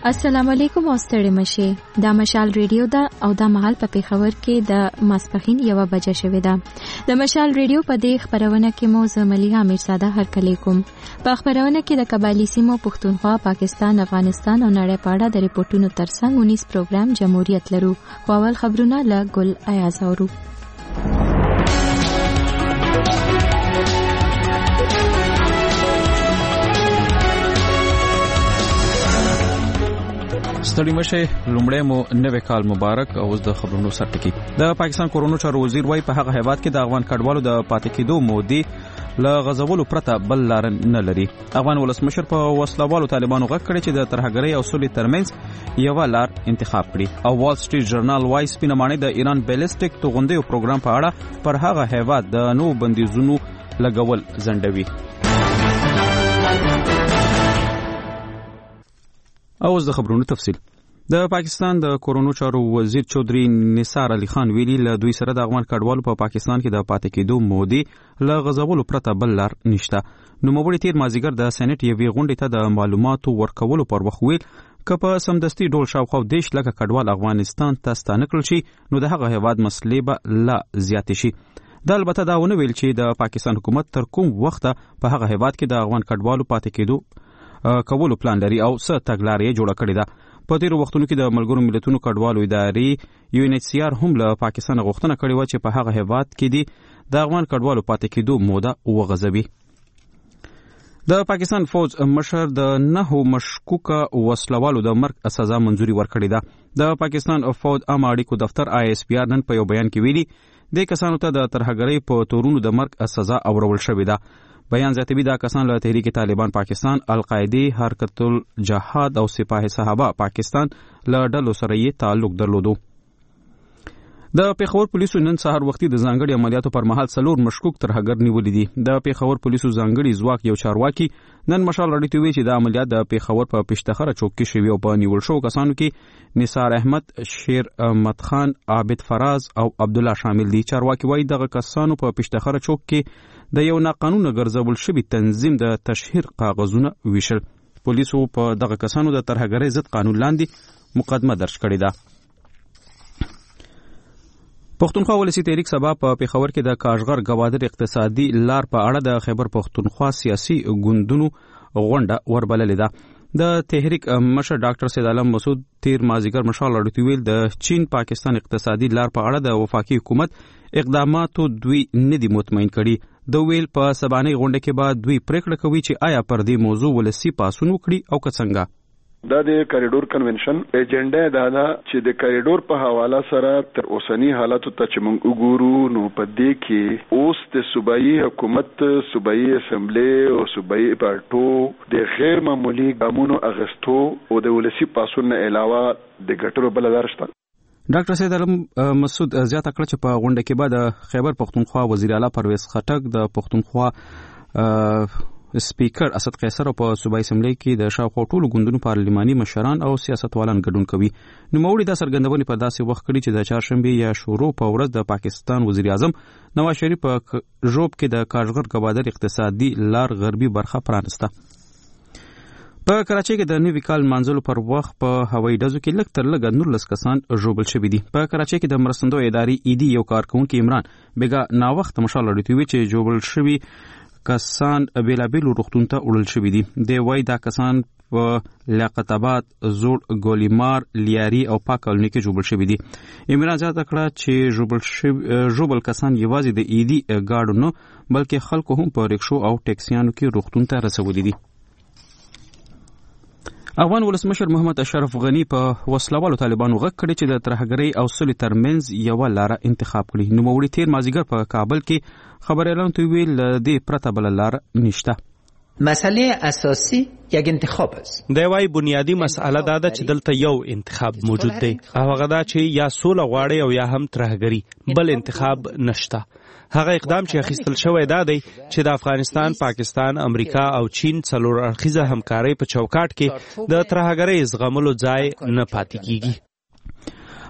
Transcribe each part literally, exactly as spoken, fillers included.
السلام علیکم او ستړي مشه دا مشال ریډیو دا او دا مهال په پیښور کې د ماسپخین یو بجه شوې ده د مشال ریډیو په دې خبرونه کې مو زملیه امیرزاده هرکلی کوم په خبرونه کې د قبایلی سیمو پښتونخوا پاکستان افغانستان او نړۍ په اړه د ریپورتونو ترڅنګ اونیس پروګرام جمهوریت لرو خو اول خبرونه له ګل ایاز اورو ستړي مشه لومړی مو نوې کال مبارک او د خبرونو سرټکی د پاکستان کورونو چارو وزیر وای په هغه هیواد کې د افغان کډوالو د پاتې کېدو مودي له غزولو پرته بل لار نه لري. افغان ولسمشر په وسلوالو طالبانو غږ کړی چې د ترهګرۍ او سولې ترمنځ یو لار انتخاب کړي او وال سټریټ جرنال وای سپینمانه د ایران بیلسټیک توغندیو پروګرام په اړه پر هغه هیواد د نو بندیزونو لګول زندوي. اوس د خبرونو تفصیل. د پاکستان د کورونو چارو وزیر چودري نثار علي خان ویلي له دوی سره د افغان کډوالو په پا پاکستان کې د پاتې کېدو مودي له غزولو پرته بل لار نشته. نو مبوړي تیر مازیګر د سېنات یوې غونډې ته د معلوماتو ورکولو پر وخت ویل که په سمدستي ډول شاوخوا دیش لکه کډوال افغانستان ته ستانه کړل شي نو د هغه هیواد مسلې به لا زیاتې شي. دا البته دا ونه ویل چې د پاکستان حکومت تر کوم وخته په هغه هیواد کې د افغان کډوالو پاتې کېدو کولو پلان لري او څه تګلارې جوړه کړې ده. په تیرو وختونو کې د ملګرو ملتونو کډوالو ادارې یو ان ایچ سی آر هم له پاکستان غوښتنه کړې و چې په هغه هیواد کې دي د افغان کډوالو پاتې کېدو موده وغځوي. د پاکستان فوج مشر د نهو مشکوکه وسلوالو د مرګ سزا منځوري ورکړې ده. د پاکستان فوج عامه اړیکو دفتر آی ایس پی آر نن په یو بیان کې ویلي د کسانو ته د ترهګرۍ په تورونو د مرګ سزا اورول شوې ده. بیان زیاتوي دا کسان له تحریک طالبان پاکستان، القاعده، حرکت الجهاد او سپاه صحابه پاکستان له ډلو سره یې تعلق درلودو. د پیښور پولیسو نن سهار وختي د ځانګړي عملیاتو پر مهال څلور مشکوک ترهګر نیولي دي. د پیښور پولیسو ځانګړي ځواک یو چارواکي نن مشال راډیو وی چې د عملیات د پیښور په پشتخره چوک کې شوی او په نیول شو کسانو کې نثار احمد، شیر احمد خان، عابد فراز او عبد الله شامل دي. چارواکي وایي دغه کسانو په پشتخره چوک کې د یو ناقانونه ګرځول شوی تنظیم د تشهیر کاغذونه ویشل. پولیسو په دغه کسانو د ترهګرۍ ضد قانون لاندې مقدمه درج کړې ده. پښتونخوا ولسی تحریک سبا په پیښور کې د کاشغر گوادر اقتصادي لار په اړه د خیبر پښتونخوا سیاسي ګوندونو غونډه وربللې ده. د تحریک مشر ډاکټر سید عالم مسعود تیر مازیګر مشال راډیو ویل د چین پاکستان اقتصادي لار په اړه د وفاقي حکومت اقداماتو دوی نه دي مطمئن کړي. د ویل په سبانه غونډه کې بعد دوی پریکړه کوي چې آیا پر دې موضوع ولسی پاسون وکړي او که څنګه. دا د کریډور کنونشن ایجنډا دا ده چې د کریډور په حواله سره تر اوسنی حالاتو ته چې موږ وګورو نو په دې کې اوس د صوبایي حکومت، صوبایي اسمبلی او صوبایي پارټو د غیر معمولی ګامونو اغستو او د ولسی پاسون نه علاوه د ګټلو بل لار شته. ډاکټر سید علم مسعود زیاته کړه چې په غونډه کې بعد د خیبر پښتونخوا وزیر اعلی پرویز خټک، د پښتونخوا سپیکر اسد قیصر او په صوبایي اسمبلی کې د شاوخوا ټولو ګوندونو پارلماني مشران او سیاستوالان ګډون کوي. نو موري دا سرګندونې په داسې وخت کړي چې د چهارشنبه یا شروع په ورځ د پاکستان وزیر اعظم نواز شریف په ژوب کې د کاشغر گوادر اقتصادي لار غربي برخه پرانسته. په کراچۍ کې د نوي کال منځلو پر وخت په هوایي ډزو کې لږ تر لږه نولس کسان ژوبل شوي دي. په کراچۍ کې د مرستندو ادارې ایدي یو کارکونکي عمران بیګا ناوخته مشال راډیو چې ژوبل شوي کسان بیلابیلو روغتون ته وړل شوي دي. دی وایي دا کسان په لیاقت آباد، زوړ ګولیمار، لیاري او پاک کالوني کې ژوبل شوي دي. عمران زیاته کړه چې ژوبل شوي ژوبل کسان یوازې د ایدي ګاډو نه بلکې خلکو هم په رکشو او ټیکسیانو کې روغتون ته رسولي دي. افغان ولسمشر محمد اشرف غنی په وسلوالو طالبانو غږ کړی چې د ترهګرۍ او سولې ترمنځ یو لار انتخاب کړي. نو موري تیر مازیګر په کابل کې خبر اعلان توی ویل دې پرته بل لار نشته. مسئله اساسی یک انتخاب است. دا وای بنیادی مسئله دا ده چې دلته یو انتخاب موجود دی. هغه دا چې یا سوله غواړي او یا هم ترهګري، بل انتخاب نشته. هغه اقدام چې اخیستل شوی دا دی چې د افغانستان، پاکستان، امریکا او چین څلور اړخیزه همکارۍ په چوکاټ کې د ترهګرۍ زغملو ځای نه پاتې کیږي.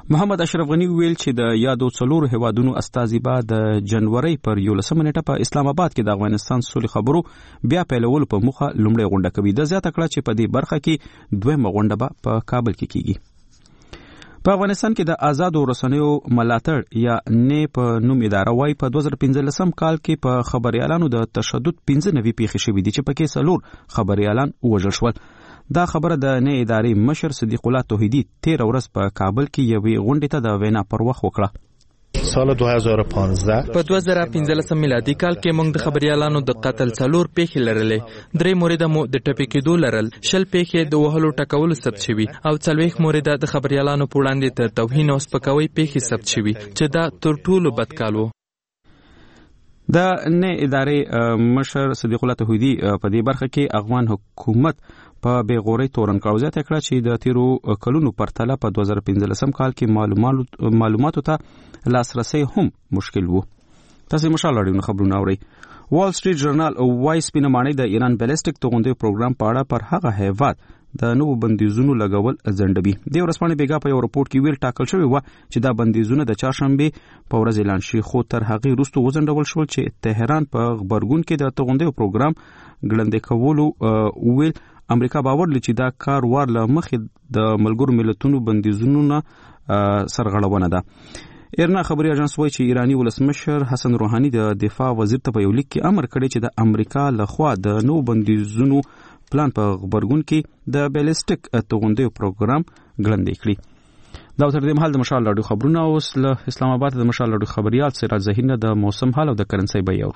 محمد اشرف غنی ویل چې د یادو څلورو هیوادونو استازي به د جنوري پر یولسمه نیټه په اسلام آباد کې د افغانستان سولې خبرو بیا پیلولو په موخه لومړی غونډه کوي. د زیاته کړه چې په دې برخه کې دویمه غونډه به په کابل کې کیږي. په افغانستان کې د آزادو رسنیو ملاتړ یا نه په نوم اداره وايي په دوه زره پنځلسم کال کې په خبريالانو د تشدد پنځه نوي پیښې شوې دي چې پکې څلور خبريالان وژل شول. دا خبره د نه ادارې مشر صدیق الله توحیدی تیر ورځ په کابل کې یوې غونډې ته د وینا پر وخت وکړه. سال دوه هزار و پانزده په دوه زره پنځلسم میلادي کال کې موږ د خبريالانو د قتل څلور پیښې لرلې. درې مورده مو د ټپي کېدو لرل، شل پیښې د وهلو ټکولو ثبت شوي او څلوېښت مورده د خبريالانو په وړاندې د توهین او سپکاوي پیښې ثبت شوي چې دا تر ټولو بد کال و. د نه ادارې مشر صدیق الله توحیدی په دې برخه کې افغان حکومت په بیغوري تورن کاوزات کړه چې د تیرو کلونو پرتله په دوه زره پنځلسم کال کې معلومات معلوماتو ته لاسرسي هم مشکل وو. تاسو مشال اړینو خبرونه اورئ. وال سټریټ جرنال وایي سپینمانۍ د ایران بیلسټیک توغندې پروګرام په اړه پر هغه هیواد د نوو بندیزونو لګول ځندوي. د ورسپانې بیګا په یو رپورت کې ویل ټاکل شوی و چې دا بندیزونه د چهارشنبه په ورځ اعلان شي، خو تر هغه وروسته وځندول شول چې تهران په خبرګون کې د توغندې پروګرام ګړندې کولو ویل امریکا باور لري چې دا کار وار له مخې د ملګرو ملتونو بندیزونو نه سرغړونه ده. ایرنا خبري اژانس وایي چې ایرانی ولسمشر حسن روحاني د دفاع وزیر ته په یو لیک کې امر کړی چې د امریکا لخوا د نو بندیزونو پلان په خبرګون کې د بیلسټیک توغندې پروګرام ګړندې کړي. دا تر دې مهال د مشال لاډو خبرونه اوس له اسلام آباد د مشال لاډو خبريال سراج زهیر نه د موسم حال او د کرنسي بیاور.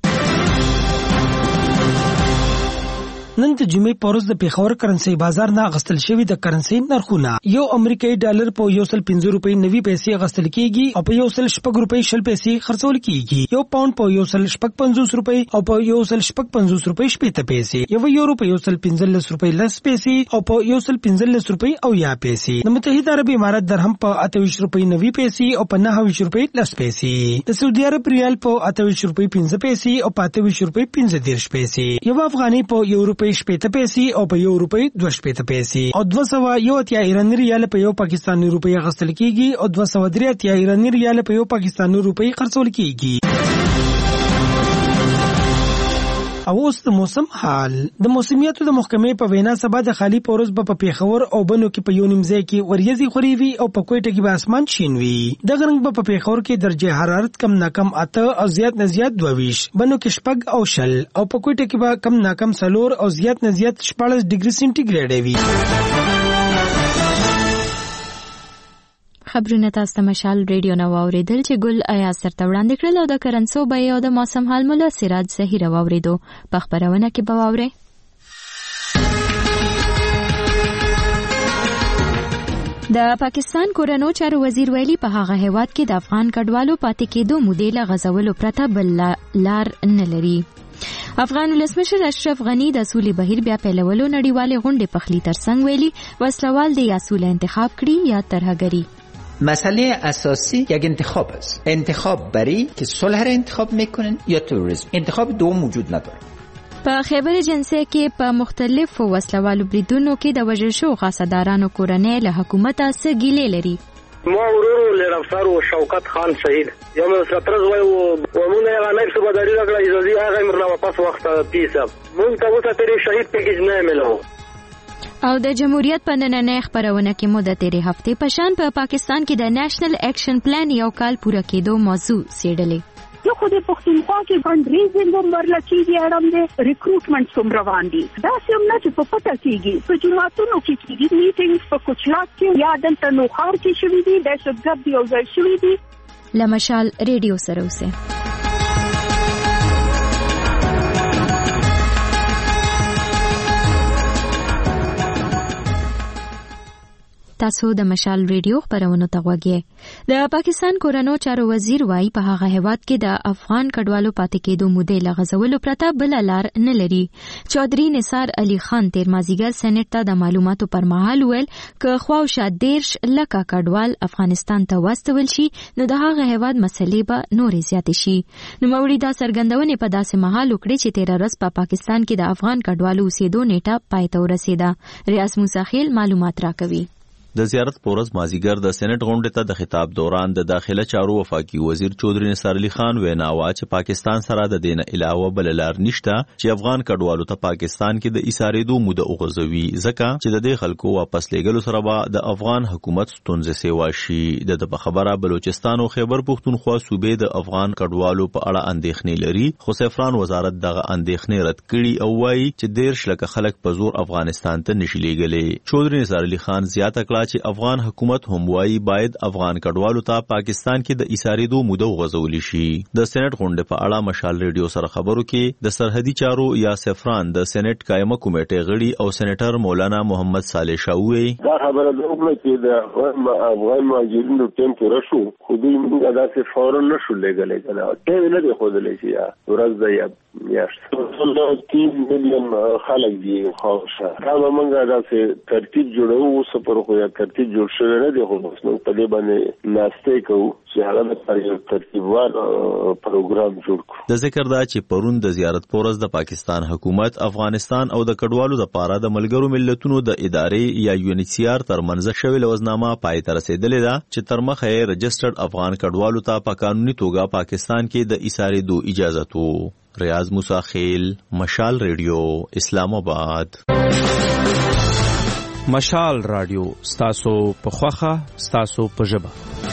نن د جمعې په ورځ د پیښور کرنسي بازار نه غستل شوی د کرنسي نرخونه یو امریکایي ډالر په یو سل پنځه روپۍ نوي پیسې غستل کیږي او په یو سل شپږ روپۍ شل پیسې خرڅول کیږي. یو پاوند په یو سل شپږ پنځوس روپۍ او په یو سل شپږ پنځوس روپۍ شپږ پیسې، یو یورو په یو سل پنځلس روپۍ لس پیسې او په یو سل پنځلس روپۍ او یا پیسې. د متحده عرب امارات درهم په اته ویشت روپۍ نوي پیسې او په نهه ویشت روپۍ لس پیسې. د سعودي عرب ریال په اته ویشت روپۍ پنځه پیسې او په اته ویشت روپۍ پنځه دېرش پیسې. یو افغاني په یو روپۍ شپږ پیسې او په یو روپۍ دوه شپېته پیسې او دوه سوه یو اتیا ایراني ریال په یو پاکستاني روپۍ غستل کیږي او دوه سوه درې اتیا ایراني ریال په یو پاکستاني روپۍ خرڅول کیږي. او اوس د موسم حال. د موسمیاتو د محکمې په وینا سبا د خالی پورز په پیښور او بنو کې په یو نیمځای کې وریځي خوري وي او په کوټه کې به اسمان شین وي. د غرنګ په پیښور کې درجه حرارت کم ناکم اته او زیات نه زیات دوه ویشت، بنو کې شپږ او شل او په کوټه کې به کم ناکم څلور او زیات نه زیات شپږ ډیګري سنټیګریډ وي. خبرونه تاسو ته مشال ریډیو نو اوریدل چې ګل آیا سرته وړاندې کړل او د کرنسو بیه او د موسم حال مولا سراج زهیر اوریدو په خبرونه کې به واوري. د پاکستان کورنو چارو وزیر ویلي په هغه هیواد کې د افغان کډوالو پاتې کېدو مودې له غزولو پرته بل لار نه لري. افغان ولسمشر اشرف غنی د سولې بهیر بیا پیلولو نړیوالې غونډې پخلی ترڅنګ ویلي وسلوال دی یا سوله انتخاب کړي یا ترهګری. مسئله اساسی یک انتخاب است. انتخاب برای که صلح را انتخاب میکنن یا تروریسم. انتخاب دوم وجود نداره. په خیبر جنسه کې په مختلفو وسلوالو بریدونو کې د وژل شو غاصدارانو کورنۍ له حکومته څه ګیلې لري. ما ورور لرفسر و شوکت خان شهید یا من سترز وای و ومون هغه نه څه بداري راغله اجازه هغه مرنا واپس وخت پیسه مونږ ته وته تیرې شهید پیکیج نه ملو. او د جمهوریت په نننۍ خبرونه کې مو د تیرې هفتې په شان په پاکستان کې د نېشنل اکشن پلان یو کال پوره کېدو موضوع څېړلې. نو خو د پښتونخوا کې فند ریزینګ هم ورلکې دي اړم دی ریکروټمنټ هم روان دي. دا سم نه چې په پټه کېږي په جوماتونو کې کېږي میټینګز په کوچلاک کې یا دلته نوښار کې شوي دي دهشتګرد یو ځای شوي دي. له مشال ریډیو سره اوسئ. تاسو د مشال ریډیو خبرونه ته غوږی. د پاکستان کورنو چارو وزیر وایي په هغه هیواد کې د افغان کډوالو پاتې کېدو مودې له غزولو پرته بل لار نه لري. چودري نثار علي خان تیر مازیګر سېنات ته د معلوماتو پر مهال ویل که خواوشا دیرش لکه کډوال افغانستان ته واستول شي نو د هغه هیواد مسلې به نورې زیاتې شي. نو موري دا سرګندونې په داسې مهال وکړي چې تیر ورځ په پاکستان کې د افغان کډوالو اوسېدو نیټه پای ته ورسېده. ریاض موسی خیل معلومات راکوي. د زیارت پورز مازیګر د سېنات غونډې ته د خطاب دوران د داخله چارو وفاقي وزیر چودري نثار علي خان وینا وا چې پاکستان سره د دین علاوه بل لار نشته چې افغان کډوالو ته پاکستان کې د ایثارېدو موده وغځوي ځکه چې د دې خلکو واپس لېږلو سره به د افغان حکومت ستونزې سیوا شي. د د خبره بلوچستان او خیبر پختونخوا صوبې د افغان کډوالو په اړه اندېښنې لري خو سفران وزارت دغه اندېښنې رد کړي او وايي چې ډېر شلکه خلک په زور افغانستان ته نشي لېږلي. چودري نثار علي خان زیاته کړه چې افغان حکومت هم وايي باید افغان کډوالو ته پاکستان کې د ایثارېدو موده وغځول شي. د سېنات غونډې په اړه مشال ریډیو سره خبرو کې د سرحدي چارو یا سفران د سېنات قائمه کمیټې غړي او سېنیټر مولانا محمد صالح شاووي دا خبره ده چې د افغان مهاجرینو ټیم کې راشو خو دوی موږ داسې فورن نشو لېږلی کنه ټیم نه دی ښودلی چې یا ورځ ده یا میاشت ټول تین میلیون خلک دي خاصه دا موږ داسې ترتیب جوړو اوس پر خو یا ترتیب جوړ شوی نه دی خو اوس موږ په دې باندې ناشته کوو چې هغه د یو ترتیبوار پروګرام جوړ کړو. د ذکر دا چې پرون د زیارت پورز د پاکستان حکومت افغانستان او د کډوالو لپاره د ملګرو ملتونو د ادارې یا یو ان ایچ سی آر تر منځ شوی لوزنامه پای ته رسیدلې ده چې تر مخه یې رجسټرډ افغان کډوالو ته په قانوني توګه پاکستان کې د ایثارېدو اجازه تو. ریاض موسی خیل، مشال ریډیو، اسلام آباد. مشال رادیو ستاسو په خوخه ستاسو په ژبه.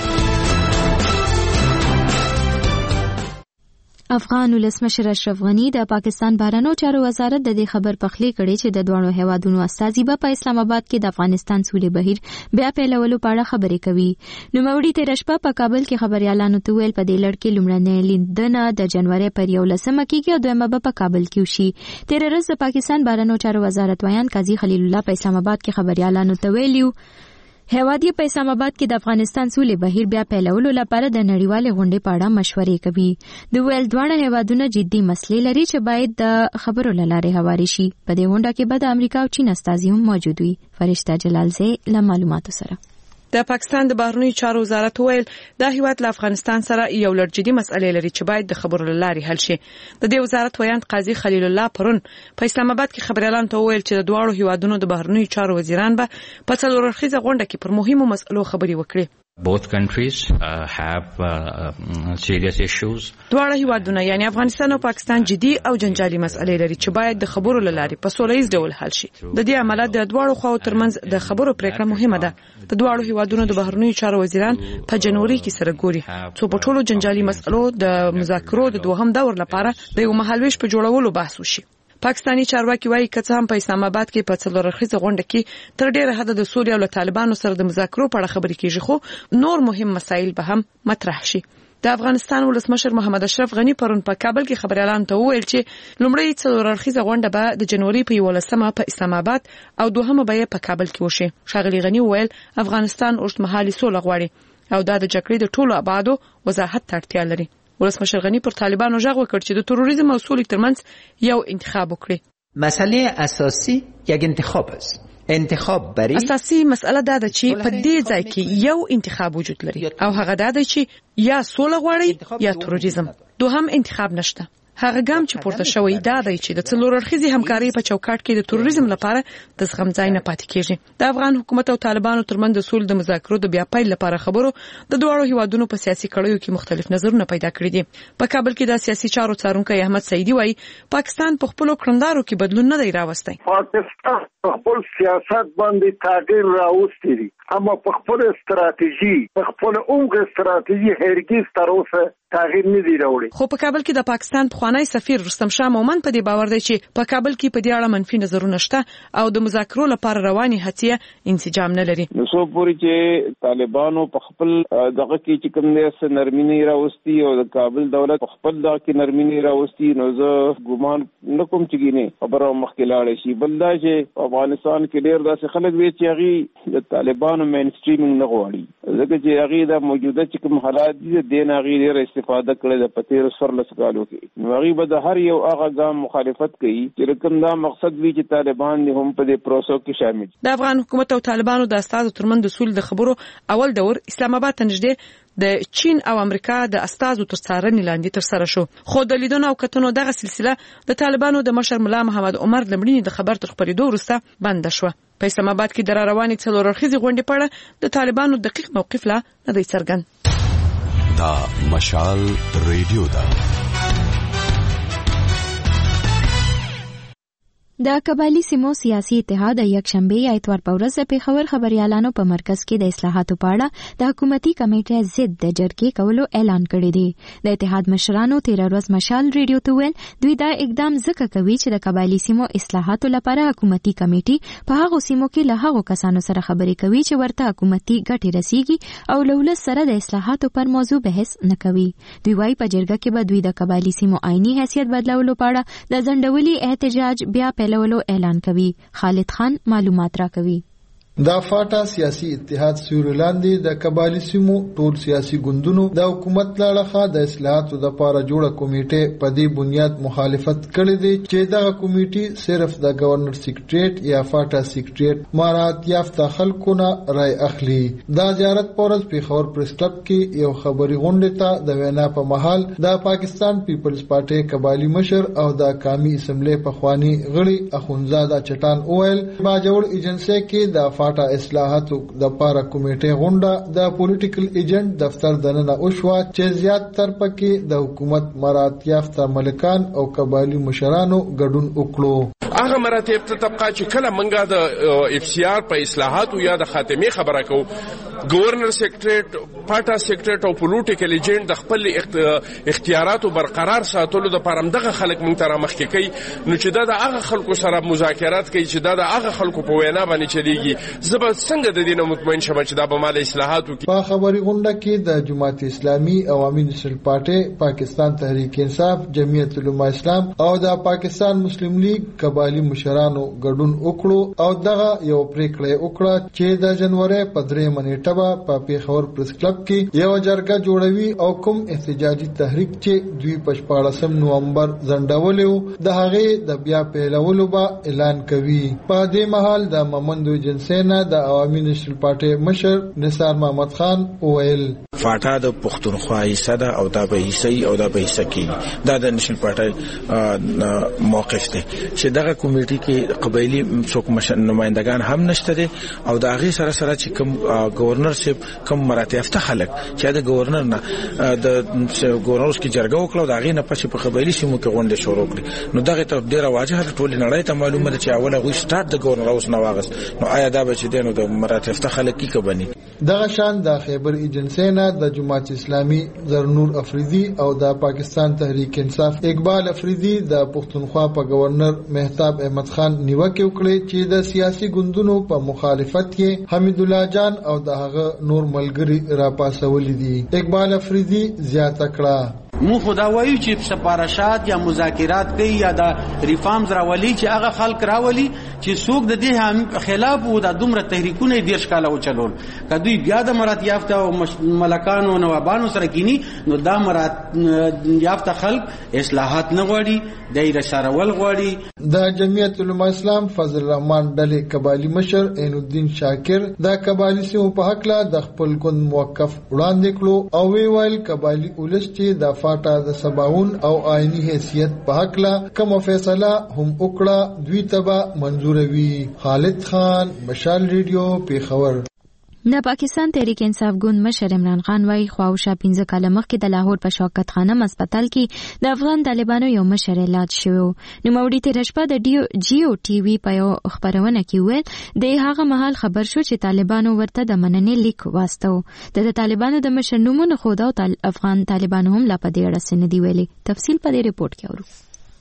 افغان ولسمشر اشرف غنی د پاکستان بهرنیو چارو وزارت د دې خبر پخلی کړي چې د دوه هیوادونو استازي به په اسلام آباد کې د افغانستان سولې بهیر بیا پیلولو په اړه خبرې کوي. نوموړي تیر شپه په کابل کې خبريالانو ته ویل په دې لړ کې لومړنۍ لیدنه د جنوري پر یولسمه کېږي او دویمه به په کابل کې وشي. تیر ورځ د پاکستان بهرنیو چارو وزارت ویان قاضي خلیل الله په اسلام آباد کې خبريالانو ته ویلیو هیوادي په اسلام آباد کې د افغانستان سولې بهیر بیا پیلولو لپاره د نړیوال غونډې په اړه مشورې کوي. د ویل دوه هیوادونه جدي مسلې لري چې باید د خبرو لاره هواري شي. په دې غونډه کې به د امریکا او چین استازي هم موجود وي. فرشته جلالزی له معلوماتو سره. د پاکستان د بهرنیو چارو وزارت ویل د هیواد له افغانستان سره یو لړ جدي مسئلې لري چې باید د خبرو لارې حل شي. د دې وزارت ویان قاضي خلیل الله پرون په اسلام آباد کې خبريالانو ته ویل چې د دوه هیوادونو د بهرنیو چارو وزیران به په څلور اړخیزه غونډه کې پر مهمو مسئلو خبرې وکړي. Both countries uh, have uh, serious issues. دواړه هیوادونه یعنی افغانستان او پاکستان جدي او جنجالي مسئلې لري چې باید د خبرو لارې په سولهییز ډول حل شي. د دې عمله د دواړو خواو ترمنځ د خبرو پریکړه مهمه ده. د دواړو هیوادونو د بهرنیو چارو وزیران په جنوري کې سره ګوري څو په ټولو جنجالي مسئلو د مذاکرو د دوهم دور لپاره د یو مهالويش په جوړولو بحث وشي. پاکستانی چارواکي وايي چې هم په اسلام آباد کې په څلور اړخیزه غونډه کې تر ډیره حد د سوریه او طالبانو سره د مذاکرو په اړه خبرې کیږي خو نور مهم مسایل به هم مطرح شي. د افغانستان ولسمشر محمد اشرف غنی پرون په کابل کې خبريالانو ته وویل چې لومړی څلور اړخیزه غونډه به د جنوري په یولسمه په اسلام آباد او دوهمه به په کابل کې وشي. ښاغلي غنی وویل افغانستان اوږدمهالي سوله غواړي او دا د جګړې د ټولو ابعادو وضاحت ته اړتیا لري. ولسمشر غنی پر طالبانو ژغ وکړ چې د تروریزم او سولې ترمنځ یو انتخاب وکړي. مسئله اساسی یک انتخاب است. انتخاب بری اساسي مسأله دا ده چې په دې ځای کې یو انتخاب وجود لري او هغه دا ده چې یا سوله غواړي یا تروریزم. دوهم انتخاب نشته. هغه ګام چې پورته شوی دا دی چې د څلور اړخیزې همکارۍ په چوکاټ کې د تروریزم لپاره د زغم ځای نه پاتې کیږي. د افغان حکومت او طالبانو ترمنځ د سولې د مذاکرو د بیا پیل لپاره خبرو د دوه هیوادونو په سیاسي کړیو کې مختلف نظرونه پیدا کړي دي. په کابل کې د سیاسي چارو څارونکي احمد سعیدی وایي پاکستان په خپل کړندارو کې بدلون نه دی راوستی. پاکستان په خپل سیاست باندې تغییر راوستی دی اما په خپل ستراتیژي په خپل عمق ستراتیژي هرګیز تر اوسه تغییر نه دی راوړی. خو په کابل کې د پاکستان پخوانی سفیر رستم شاه مومن په دې باور دی چې په کابل کې په دې اړه منفي نظرونه شته او د مذاکرو لپاره رواني هڅې انسجام نه لري. نو څو پورې چې طالبانو په خپل دغه کې چې کوم دې نرمینی راوستي او د کابل دولت په خپل دغه کې نرمینی راوستي نو زه ګومان نکوم چې ګینه خبره مخکې لاړ شي. بل دا چې افغانستان کې ډېر داسې خلک وي چې هغه د طالبانو مین سټریمینګ نه غواړي ځکه چې هغه د موجوده چې کوم حالات دي د دین هغه ډېر استفاده کړې د پتیر سر لسګالو کې نو هغه به د هر یو هغه ګام مخالفت کوي چې کوم دا مقصد وی چې طالبان هم په دې پروسو کې شامل دي. د افغان حکومت او طالبانو د استازو ترمن د سول د خبرو اول دور اسلام آباد ته نږدې د چین او امریکا د استازو تر څارنې لاندې تر سره شو خو د لیدونو او کتنو دغه سلسله د طالبانو د مشر ملا محمد عمر لمړینې د خبر تر خبرېدو وروسته بند شوه. په اسلام آباد کې د روانې څلور اړخیزې غونډې په اړه د طالبانو دقیق موقف لا نه دی څرګند. دا مشال ریډیو ده. د قبایلی سیمو سیاسي اتحاد یک شنبه اتوار په ورځ د پیښور خبريالانو په مرکز کې د اصلاحاتو په اړه د حکومتي کمیټې ضد د جرګې کولو اعلان کړی دی. د اتحاد مشرانو تیر ورځ مشال ریډیو ته ویل دوی دا اقدام ځکه کوي چې د قبایلی سیمو اصلاحاتو لپاره حکومتي کمیټې په هغو سیمو کې له هغو کسانو سره خبرې کوي چې ورته حکومتي ګټې رسیږي او له ولس سره د اصلاحاتو پر موضوع بحث نه کوي. دوی وايي په جرګه کې به دوی د قبایلی سیمو آئینی حیثیت بدلولو په اړه د ځنډولي احتجاج بیا پیلولو اعلان کوي. خالد خان معلومات راکوي. دا فاټا سیاسي اتحاد سیورلاندې د قبایلی سیمو ټول سیاسي ګوندونو د حکومت لاړه د اصلاحاتو د لپاره جوړه کمیټه په دې بنیاد مخالفت کړې ده چې دا کمیټه صرف د گورنر سیکریټریټ یا فاټا سیکریټریټ مارات یافته خلکو نه رائے اخلي. دا زیارت پورز پیښور پریس کلب کې یو خبري غونډه ته د وینا په محل د پاکستان پیپلز پارټي قبایلی مشر او د قومي اسمبلی په خواني غړي اخونزاده چټان اویل با جوړ ایجنسی کې د فاټا اصلاحاتو د پاره کمیټه غونډه د پولیټیکل ایجنټ دفتر دننه اوشوا چې زیات تر پکې د حکومت مرات یافته ملکان او قبایلی مشرانو ګډون وکړو. هغه مراتب ته طبقه چې کله منګه د اف سی آر په اصلاحاتو یا د خاتمه خبره کو گورنر سیکریټریټ پاټا سیکریټریټ او پولیټیکل ایجنټ د خپل اختیاراتو برقرار ساتلو د پاره دغه خلک مونږ ته مخکې کوي نو چې دا د هغه خلکو سره مذاکرات کوي چې دا د هغه خلکو په وینا باندې چلیږي زبر څنګه د دینه مطمئن شمه چې دا به مال اصلاحاتو کې. په خبري غونډه کې د جماعت اسلامي عوامي نېشنل پارټي پاکستان تحریک انصاف جمعیت علماء اسلام او د پاکستان مسلم لیگ قبایلی مشرانو ګډون وکړو او دغه یو پریکړه وکړه چې د جنوري په درې منېټه په پیښور پریس کلب کې یو جرګه جوړوي او کوم احتجاجي تحریک چې دوی په شپاړسم نومبر ځنډولیو د هغه د بیا پیلولو به اعلان کوي. په دې مهال د ممندو جنسینا د عوامي نېشنل پارټي مشر نثار محمد خان وویل فاټا د پښتونخوا حصہ ده او دا به حصہ او دا به حصہ کې دا د نېشنل پارټي موقف دی چې دغه کمیټې کې قبایلی څوک نمائندگان هم نشته دي او دا هغه سره سره چې کوم گورنر سیب کم مراتب یافته خلک چې د گورنر نه د گورنر کې جرګه وکړه دا غي نه پښې په قبایلی سیمو کې غونډه شروع کړې نو دغه ته ډیره واجهه ټول نړۍ ته معلومه ده چې اوله غوي سٹارټ د گورنر اوس نو واغس نو آیا دا به چې دینو د مراتب یافته خلک کې کبني. دغه شان د خیبر ایجنسی نه د جماعت اسلامي زرنور افریدي او د پاکستان تحریک انصاف اقبال افریدي د پښتونخوا په گورنر مهتاب احمد خان نیوکه وکړه چې د سیاسي ګوندونو په مخالفت کې حمید الله جان او د هغه نور ملګری را پاسولې دي. اقبال افریدي زیاته کړه مو خدا وایو چې سفارشات یا مذاکرات کوي یا د ریفارمز راولي چې هغه خلک راولي چې څوک د دې خلاف وو د دومره تحریکونه ډیر ښکاله و چلول کدوې بیا د مرات یافته او ملکانو او نوابانو سره کینی نو دا مرات یافته خلک اصلاحات نه غواړي دایره سرول غواړي. د جمعیت علماء اسلام فضل الرحمن ډلې قبایلی مشر عین الدین شاکر د قبایلی سیمو په حق لا د خپل ګوند موقف وړاندې کړو او وی ویل قبایلی ولس چې د فاټا د سباون او آئینی حیثیت په حق لا کوم فیصله هم وکړه دوی تبا منزوروي. خالد خان مشال ریډیو پیښور. د پاکستان تحریک انصاف ګوند مشر عمران خان وايي خواوشا پنځه کاله مخکې د لاهور په شوکت خانم هسپتال کې د افغان طالبانو یو مشر علاج شوی. نوموړي تیر شپه د ډیو جیو ټي وي په یو خبرونه کې ویل د هغه مهال خبر شو چې طالبانو ورته د مننې لیک واستو. د طالبانو د مشر نومونه خو دا افغان طالبانو هم لا په دې اړه سندې ویلي. تفصیل په دې ریپورت کې اورو.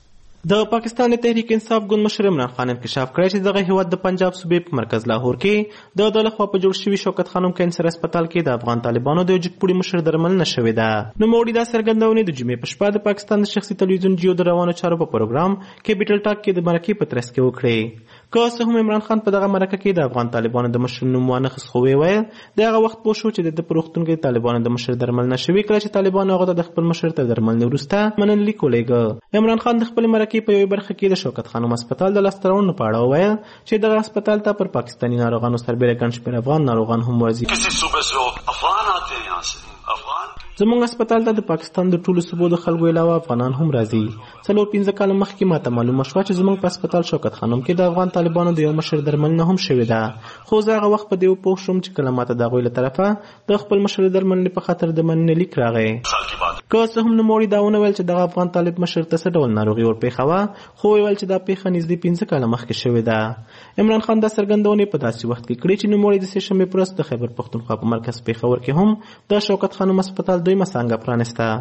د پاکستان تحریک انصاف ګوند مشر عمران خان انکشاف کړی چې دغه هیواد د پنجاب صوبې په مرکز لاهور کې د دولت خوا په جوړ شوي شوکت خانم کینسر هسپتال کې د افغان طالبانو د جګپوړي مشر درملنه شوې ده. نوموړي دا څرګندونې د جمعې په شپه د پاکستان د شخصي تلویزیون جیو د روانو چارو په پروګرام کیپیټل ټاک کې د مرکې په ترڅ کې وکړې. که څه هم عمران خان په دغه مرکه کې د افغان طالبانو د مشر نوم وانخیست، خو ویل د هغه وخت پوه شو چې د په روغتون کې طالبانو د مشر درملنه شوې کله چې طالبانو هغه د خپل مشر تر درملنې وروسته مننلیک ولېږه. عمران خان د خپل مرکې په یوې برخه کې د شوکت خانم هسپتال د لاسته راوړنو په اړه وویل چې دغه هسپتال ته پر پاکستاني ناروغانو سربېره ګڼ شمېر افغان ناروغان هم ورځي. زموږ هسپتال ته د پاکستان د ټولو صوبو د خلکو علاوه افغانان هم راځي. څلور پنځه کاله مخکې ماته معلومه شوه چې زموږ په هسپتال شوکت خانم کې د افغان طالبانو د یو مشر درملنه هم شوې ده، خو زه هغه وخت په دې پوه شوم چې کله ماته د هغوی له طرفه د خپل مشر درملنې په خاطر د مننې لیک راغی. که څه هم نوموړي دا ونه ویل چې دغه افغان طالب مشر ته څه ډول ناروغي ورپېښه وه، خو ویل چې دا پېښه نږدې پنځه کاله مخکې شوې ده. عمران خان دا څرګندونې په داسې وخت کې کړې چې نوموړي د سې شنبې په ورځ د خیبر پښتونخوا په مرکز پېښور کې هم د شوکت خانم هسپتال دویمه څانګه پرانسته.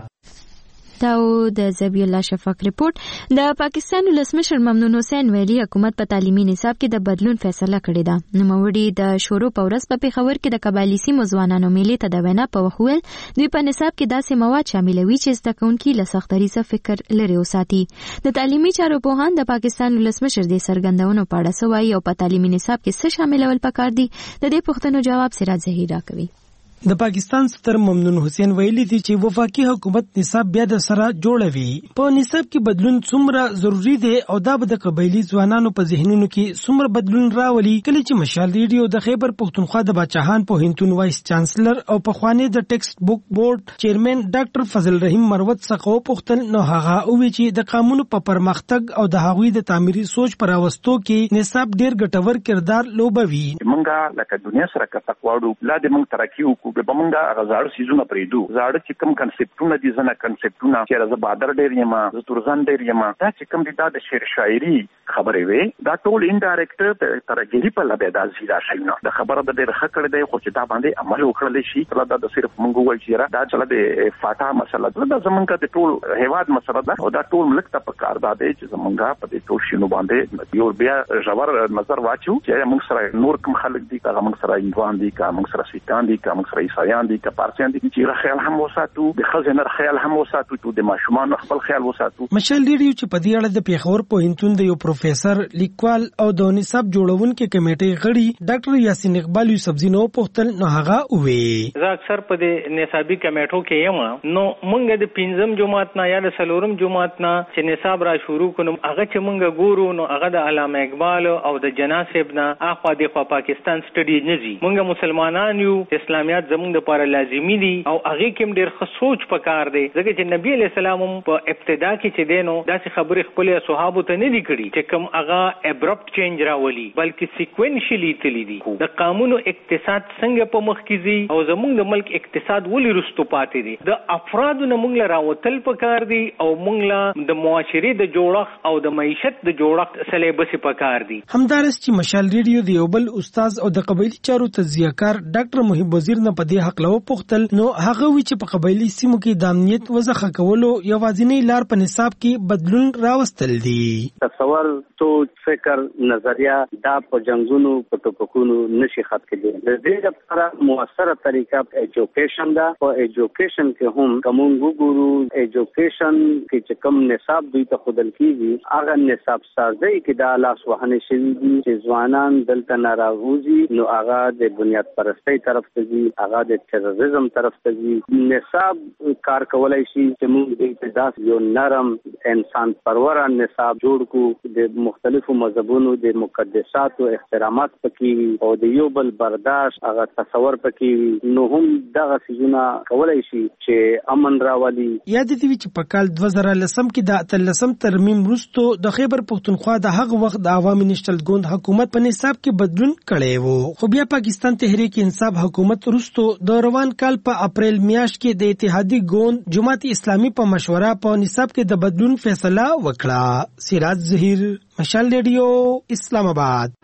دا د زبی الله شفاق ریپورت. د پاکستان ولسمشر ممنون حسین ویلي حکومت په تعلیمي نصاب کې د بدلون فیصله کړې ده. نوموړي د شورو په ورځ په پېښور کې د قبایلي سیمو ځوانانو میلې ته د وینا په وخت ویل دوی په نصاب کې داسې مواد شاملوي چې زده کوونکي له سختري څخه فکر لري وساتي. د تعلیمي چارو پوهان د پاکستان ولسمشر د څرګندونو په اړه څه وایي او په تعلیمي نصاب کې څه شاملول پکار دي، د دې پوښتنو جواب سراج ظهیر راکوي. د پاکستان صدر ممنون حسین ویلي دي چې وفاقي حکومت نصاب بیا د سره جوړوي. په نصاب کې بدلون څومره ضروری دی او دا به د قبایلي ځوانانو په ذهنونو کې څومره بدلون راولي. کله چې مشال ریډیو د خیبر پښتونخوا د باچاهان پوهنتون وایس چانسلر او پخوانی د ټیکسټ بوک بورډ چیرمن ډاکټر فضل رحیم مروت څخه وپوښتل، نو هغه وویل چې د قانون په پرمختګ او د هغوی د تعمیري سوچ پر راوستو کې نصاب ډیر ګټور کردار لوبوي. مونږه لکه دنیا سره که تقواړو لا د مونږ ترقی وکړو به مونږه غزاړو سيزونه پریدو. زاړه چې کوم کنسپټونه دي زنه کنسپټونه چې راز بادر ډیر یم ز تورزان ډیر یم دا چې کوم دي دا د شعر شاعري خبرې وي دا ټول انډایرکټ ترګری په لبه دا زیاده شینه د خبره د ډیر خکړه دی خو چې دا باندې عمل وکړل شي کله دا د صرف مونږ وایي چې دا چله د فاټا مسله دا زمونږه د ټول هیواد مسله ده او دا ټول ملک ته په کار ده چې زمونږه په دې ټول شینو باندې یو بیا ژور نظر واچو چې موږ سره نور کوم خلک دي که موږ سره ایندوان دي که موږ سره سیتان دي که موږ سره عیسایان دي که پارسیان دي چې خیال هم وساتو د خزینه خیال هم وساتو ته د ماشومان خپل خیال وساتو. مشال ریډیو چې په دې اړه د پېښور پوهنتون د یو پروفیسور لیکوال او د نصاب جوړونکو کمیټې غړي ډاکټر یاسین اقبال یوسفزی نو پوښتل، نو هغه وې زه اکثر په دې نصابي کمیټو کې یم، نو مونږ د پنځم جماعت نه یا د څلورم جماعت نه چې نصاب را شروع کړو هغه چې مونږ ګورو نو هغه د علامه اقبال او د جناسب نه اخوا د پاکستان سټډي نه دي. مونږ مسلمانان یو، اسلامیات زمونږ لپاره لازمي دي او هغه کې ډېر ښه سوچ پکار دی ځکه چې نبی علیہ السلام په ابتدا کې چې دینو داسې خبرې خپل صحابه ته نه دي کړي چې کوم هغه ابرپټ چینج راولي بلکې سیکوینشلی تللی دي. د قانون اقتصاد څنګه په مخ کې دي او زمونږ د ملک اقتصاد ولې رستو پاتې دي، د افرادو نه مونږ راوتل پکار دي او مونږ د معاشري د جوړښت او د معیشت د جوړښت سلیبس پکار دي. همدارس چې مشال ریډیو د یو بل استاد او د قبایلی چارو تجزیه‌کار ډاکټر محب وزیر نه په دې حق لو پوښتل، نو هغه وی چې په قبایلی سیمو کې د امنیت وضعه کولو یوازینی لار په نصاب کې بدلون راوستل دي. تصور سوچ فکر نظریه دا په جنگونو په ټوپکونو نشي ختم کېدی. د دې لپاره موثره طریقه ایجوکیشن دا او ایجوکیشن کې هم کوم ګورو ایجوکیشن کې چې کوم نصاب دوی ته خودل کیږي هغه نصاب سازي کې دا لاس وهنه شي چې ځوانان دلته ناراضي نو هغه د بنیاد پرستی طرف ته ځي هغه د تروریزم طرف ته ځي. نصاب کار کولای شي چې موږ د ابتداس یو نرم انسان پرور نصاب جوړ کو د مختلفو مذهبونو د مقدساتو احترامات پکې او د یو بل برداشت هغه تصور پکې نو هم دغه سيزونه کولای شي چې امن راولي. یاد دي چې په کال دوه زره لسم کې د اتلسم ترمیم وروسته د خیبر پښتونخوا د هغه وخت د عوامي نشتل ګوند حکومت په نصاب کې بدلون کړی وو، خو بیا پاکستان تحریک انصاف حکومت وروسته د روان کال په اپریل میاشت کې د اتحادی ګوند جماعت اسلامي په مشوره په نصاب کې د بدلون فیصله وکړه. سراج ظهیر، مشال ریډیو، اسلام آباد.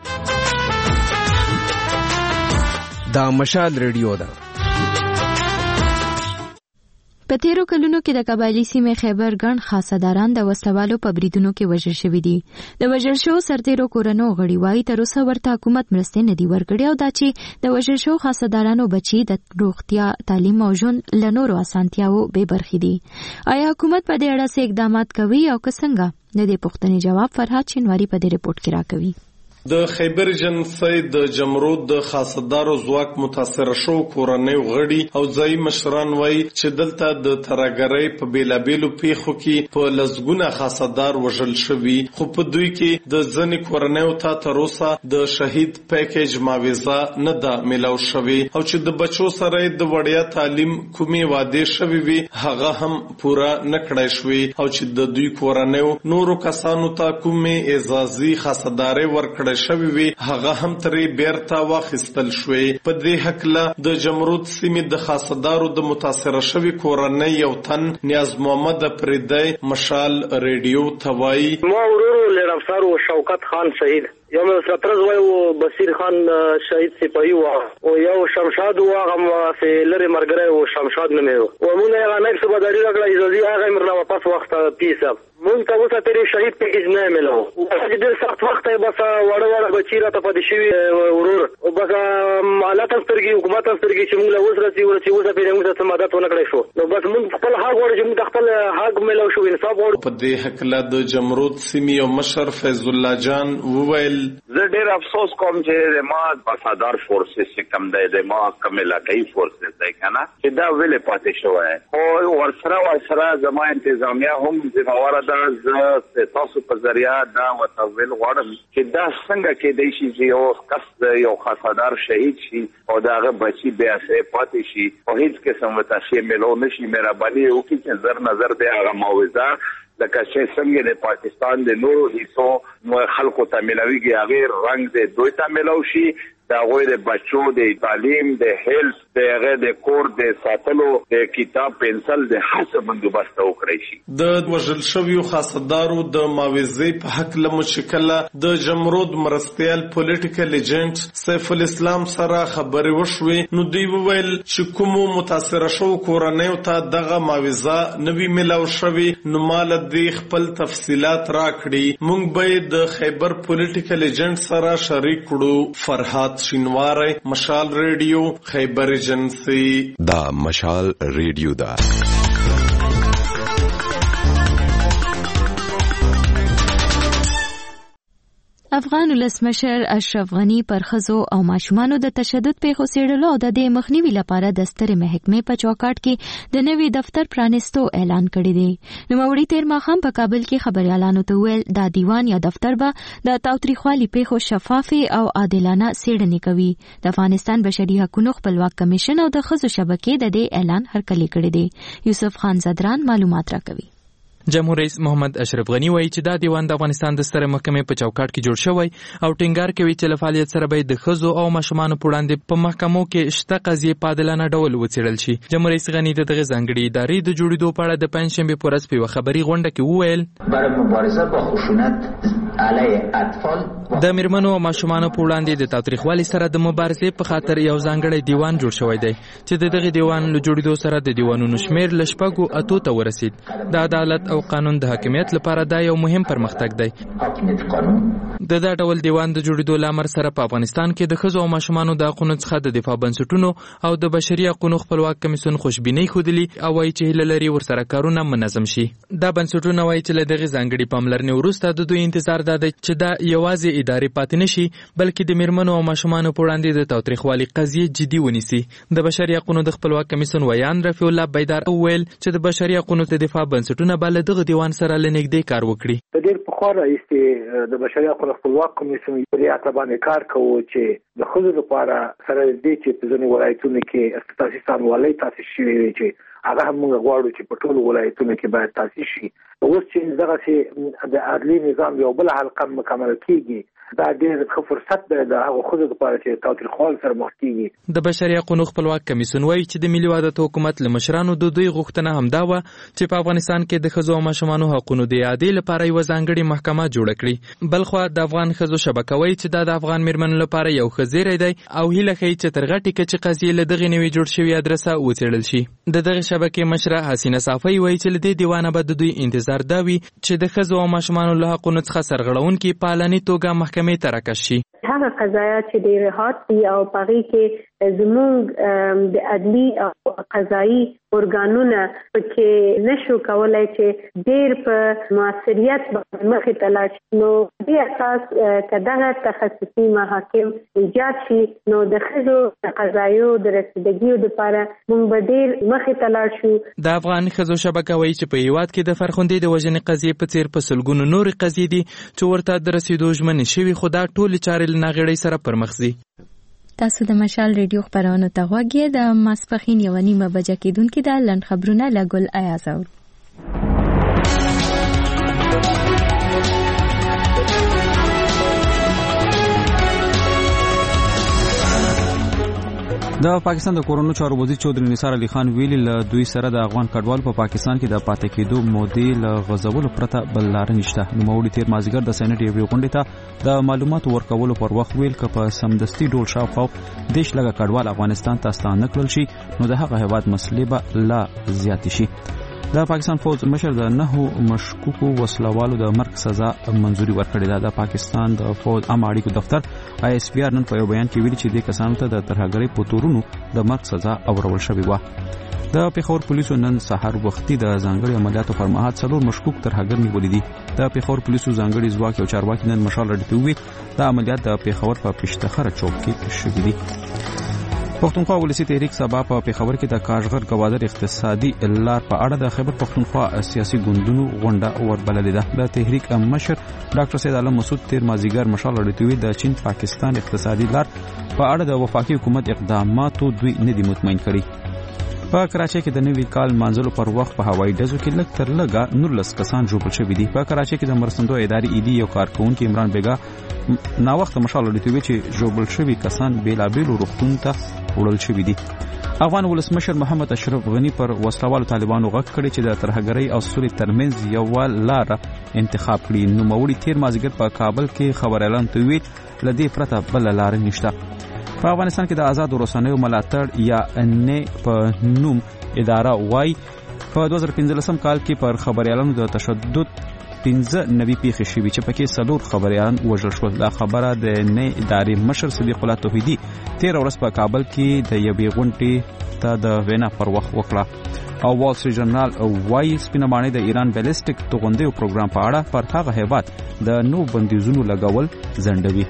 دا مشال ریډیو ده. په تیرو کلونو کې د قبایلی سیمې خیبر ګڼ خاصداران د وسلوالو په بریدونو کې وژل شوي دي. د وژل شوو سرتیرو کورنو غړي وایي تر اوسه ورته حکومت مرستې نه دي ورکړې او دا چې د وژل شوو خاصدارانو بچي د روغتیا، تعلیم او ژوند له نورو اسانتیاوو بې برخې دي. آیا حکومت په دې اړه څه اقدامات کوي او که څنګه؟ د دې پوښتنې جواب فرهاد شینواری په دې رپورټ کې راکوي. د خیبر جنسي د جمرود د خاصدارو ځواک متاثر شو کورنۍ غړي او ځای مشران وایي چې دلته د ترګرۍ په بیلابېلو پیښو کې په لزګونه خاصدار وژل شوي، خو په دوی کې د ځنې کورنیو ته تر اوسه د شهید پیکیج معاوضه نه ده میلاو شوې او چې د بچو سره د وړیا تعلیم کومې وعدې شوې وي هغه هم پوره نه کړای شوې او چې د دوی کورنیو نورو کسانو ته کومې اعزازي خاصدارۍ ورکړل شوی وي هغه هم ترې بیرته واخیستل شوې. په دې هکله د جمرود سیمې د خاصدارو د متاثره شوي کورنۍ یو تن نیاز محمد پریدی مشال ریډیو ته وایي ما ورور لرافسر و شوکت خان شهید یو مسترز وای او بصیر خان شهید سپاهی و او یو شمشاد و هغه فلری مرګره او شمشاد نه میو او مونږ هغه نه څه بداري راغلی ځي هغه مرنا واپس وخت پیسه مونږ ته وسه تیرې شهید پیکیج نه ملو او چې ډېر سخت وخت یې بس وړه وړه بچی را ته پد شي ورور او بس مالات سترګي حکومت سترګي چې موږ له وسره ورسي ورسه پیره موږ ته مدد ونه کړی شو نو بس موږ خپل حق غواړو چې موږ خپل حق ملو شو انصاف غواړو. په دې هکله د جمرود سیمې او مشر فیض الله جان وویل زه ډېر افسوس کوم چې ما بسادار فورسز چې کم دی د ما کوم علاقائی فورسز دی کنه چې دا ویلې پاتې شوی او ورسره ورسره زما انتظامیه هم ذمہواره ده. زه تاسو په ذریعہ دا وتویل غواړم چې دا څنګه کېدای شي چې یو کس یو خاصدار شهید شي او داغه بچي بیا سه پاتې شي او هیڅ قسم وتاشي ملو نشي مهرباني وکړي چې زر نظر دی هغه معاوضه لکه چې څنګه د پاکستان د نورو حصو خلکو ته ملويږي هغه رنگ د دوی ته ملو شي دا غوې د بچو د تعلیم د هیلث د هغه د کور د ساتلو د کتاب پنسل د حساب بندوبست وکړي شي. د وژل شویو خاصدارو د معاوضې په حق له مشکله د جمرود مرستيال پولیټیکل ایجنټ سیف الاسلام سره خبرې وشوې نو دوی وویل چې کوم متاثر شو کورنیو ته دغه معاوضه نوی ملاو شوی نو مال د خپل تفصيلات راکړي. مونږ به د خیبر پولیټیکل ایجنټ سره شریک کړو. فرهاد شینواری مشال ریډیو خیبر ایجنسی دا مشال ریډیو دا افغان ولسمشر اشرف غنی پر ښځو او ماشومانو د تشدد پیښو څېړلو او د دې مخنیوي لپاره د سترې محکمې په چوکاټ کې د نوي دفتر پرانیستو اعلان کړی دی. نوموړي تېر ماښام په کابل کې خبریالانو ته وویل دا دیوان یا دفتر به د تاوتریخوالي پیښو شفافې او عادلانه څېړنې کوي. د افغانستان بشري حقوقو خپلواک کمیشن او د ښځو شبکې د دې اعلان هرکلی کړی دی. یوسف خان زدران معلومات راکوي. جمهور رئیس محمد اشرف غنی وایي چې دا دیوان د افغانستان د سترې محکمې په چوکاټ کې جوړ شوی او ټینګار کوي چې له فعالیت سره به د ښځو او ماشومانو په وړاندې په محکمو کې شته قضیې په عادلانه ډول وڅېړل شي. جمهور رئیس غنی د دغه ځانګړي ادارې د جوړېدو په اړه د پنجشنبې په ورځ په یوه خبري غونډه کې وویل برای مبارزه با خشونت علیه اطفال د میرمنو او ماشومانو په وړاندې د تاوتریخوالي سره د مبارزې په خاطر یو ځانګړی دیوان جوړ شوی دی چې د دغه دیوان له جوړېدو سره د دیوانونو شمېر له شپږو اتو ته ورسید. د عدالت او قانون د حاکمیت لپاره دا یو مهم پرمختګ دی. د دا ډول دیوان د جوړېدو له امر سره په افغانستان کې د ښځو او ماشومانو د حقونو څخه د دفاع بنسټونو او د بشري حقوقو خپلواک کمیسیون خوشبینۍ ښودلي او وایي چې هیله لري ورسره کارونه منظم شي. دا بنسټونه وایي چې له دغې ځانګړې پاملرنې وروسته د دوی انتظار دا دی چې دا یوازې ادارې پاتې نه شي بلکې د میرمنو او ماشومانو په وړاندې د تاوتریخوالي قضیې جدي ونیسي. د بشري حقوقو د خپلواک کمیسیون ویان رفیع الله بیدار وویل چې د بشري حقوقو د دفاع بنسټونه به له دغه دیوان سره له نږدې کار وکړي. په ډېر پخوا راهیسې د بشري حقوقو خپلواک کمیسیون په ریاست باندې کار کوو چې د ښځو لپاره سره دې چې په ځینو ولایتونو کې اساسي څانګوالۍ تاسیس شوې وي چې هغه هم موږ غواړو چې په ټولو ولایتونو کې باید تاسیس شي. اوس چې دغسې د عدلي نظام یو بله حلقه مکمل کېږي دا ډېر ښه فرصت دی د هغو ښځو لپاره چې تاوتریخوالي سره مخ کېږي. د بشري حقوقو خپلواک کمیسیون وایي چې د ملي وحدت حکومت له مشرانو د دوی غوښتنه همدا وه چې په افغانستان کې د ښځو او ماشومانو حقونو د اعادې لپاره یوه ځانګړې محکمه جوړه کړي. بلخوا د افغان ښځو شبکه وایي چې دا د افغان میرمنو لپاره یو ښه زیری دی او هیله ښیي چې تر غټې کچې قضیې له دغې نوې جوړ شوي ادرسه وڅېړل شي. د دغې شبکې مشره حسینه صافی وایي چې له دې دیوانه به د دوی انتظار دا وي چې د ښځو او ماشومانو له حقونو څخه سرغړونکي په علني توګه محکمې ته راکش شي. هغه قضایا چې ډېر رهات دي او پغې کې زموږ د عدلي او قضایي ارګانونه پکې نشو کولای چې ډېر په موثریت باندې مخې ته لاړ شي. نو دې اساس کداغه تخصصي محاکم ایجاد شي نو د ښځو د قضایو د رسیدګیو لپاره موږ به ډېر مخې ته لاړ شو. د افغان ښځو شبکه وایي چې په هیواد کې د فرخندې د وژنې قضیې په څیر په سلګونو نورې قضیې دي چې ورته د رسیدو ژمنې شوي خو دا ټولې چارې له ناغېړۍ سره پرمخ ځي. تاسو د مشال ریډیو خبرونو ته غوږ یې. د ماسپښین یوه نیمه بجه کېدونکې ده. لنډ خبرونه له ګل ایاز اورو. د پاکستان د کورونو چارو وزیر چودري نثار علي خان ویلي له دوی سره د افغان کډوال په پاکستان کې د پاتې کېدو مودې له غزولو پرته بل لار نشته. نوموړي تیر مازیګر د سېنات یوې غونډې ته د معلوماتو ورکولو پر وخت ویل که په سمدستي ډول شاوخوا دیش لږه کډوال افغانستان ته ستانه کړل شي نو د هغه هېواد مسلې به لا زیاتې شي. د پاکستان فوج مشر د نهو مشکوکو وسلوالو د مرګ سزا منزوري ورکړې ده. د پاکستان د فوج عام اړیکو دفتر آی اس پی آر نن په یو بیان کې ویلي چې دې کسانو ته د ترهګرۍ په تورونو د مرګ سزا اورول شوې وه. د پیښور پولیسو نن سحر وختي د ځانګړي عملیاتو پر مهال څلور مشکوک ترهګر نیولي دي. د پیښور پولیسو ځانګړي ځواک یو چارواکي نن مشال راډیو ته وویل دا عملیات د پیښور په پشتخره چوک کې شوي دي. پښتونخوا ولسی تحریک سبا په پیښور کې د کاژغر گوادر اقتصادي لار په اړه د خیبر پښتونخوا سیاسي ګوندونو غونډه وربللې ده. د تحریک مشر ډاکټر سید عالم مسعود تیر مازیګر مشال راډیو د چین پاکستان اقتصادي لار په اړه د وفاقي حکومت اقداماتو دوی نه دي مطمئن کړي. په کراچۍ کې د نوي کال مانځلو پر وخت په هوایي ډزو کې لږ تر لږه نولس کسان ژوبل شوي دي. په کراچۍ کې د مرستندو ادارې ایدي یو کارکونکي عمران بیګا ناوخته مشال راډیو چې ژوبل شوي کسان بیلابیلو روغتون ته وړل شوي دي. افغان ولسمشر محمد اشرف غنی پر وسلوالو طالبانو غږ کړی چې د ترهګرۍ او سولې ترمنځ یوه لاره انتخاب کړي. نوموړي تیر مازیګر په کابل کې خبر اعلان ته ویل له دې پرته بله لاره نشته. په افغانستان کې د آزادو رسنیو ملاتړ یا نه په نوم اداره وای په دوه زره پنځلسم کال کې پر خبريالانو د تشدد پنځه نوي پیښې شوې چې پکې څلور خبريالان وژل شول. دا خبره د نه ادارې مشر صدیق الله توحیدی تیر ورځ په کابل کې د یوې غونډې ته د وینا پر وخت وکړه. او وال سټریټ جرنال وايي سپینمانه د ایران بیلسټیک توغندیو پروګرام په اړه پر هغه هیواد د نو بندیزونو لګول ځنډوي.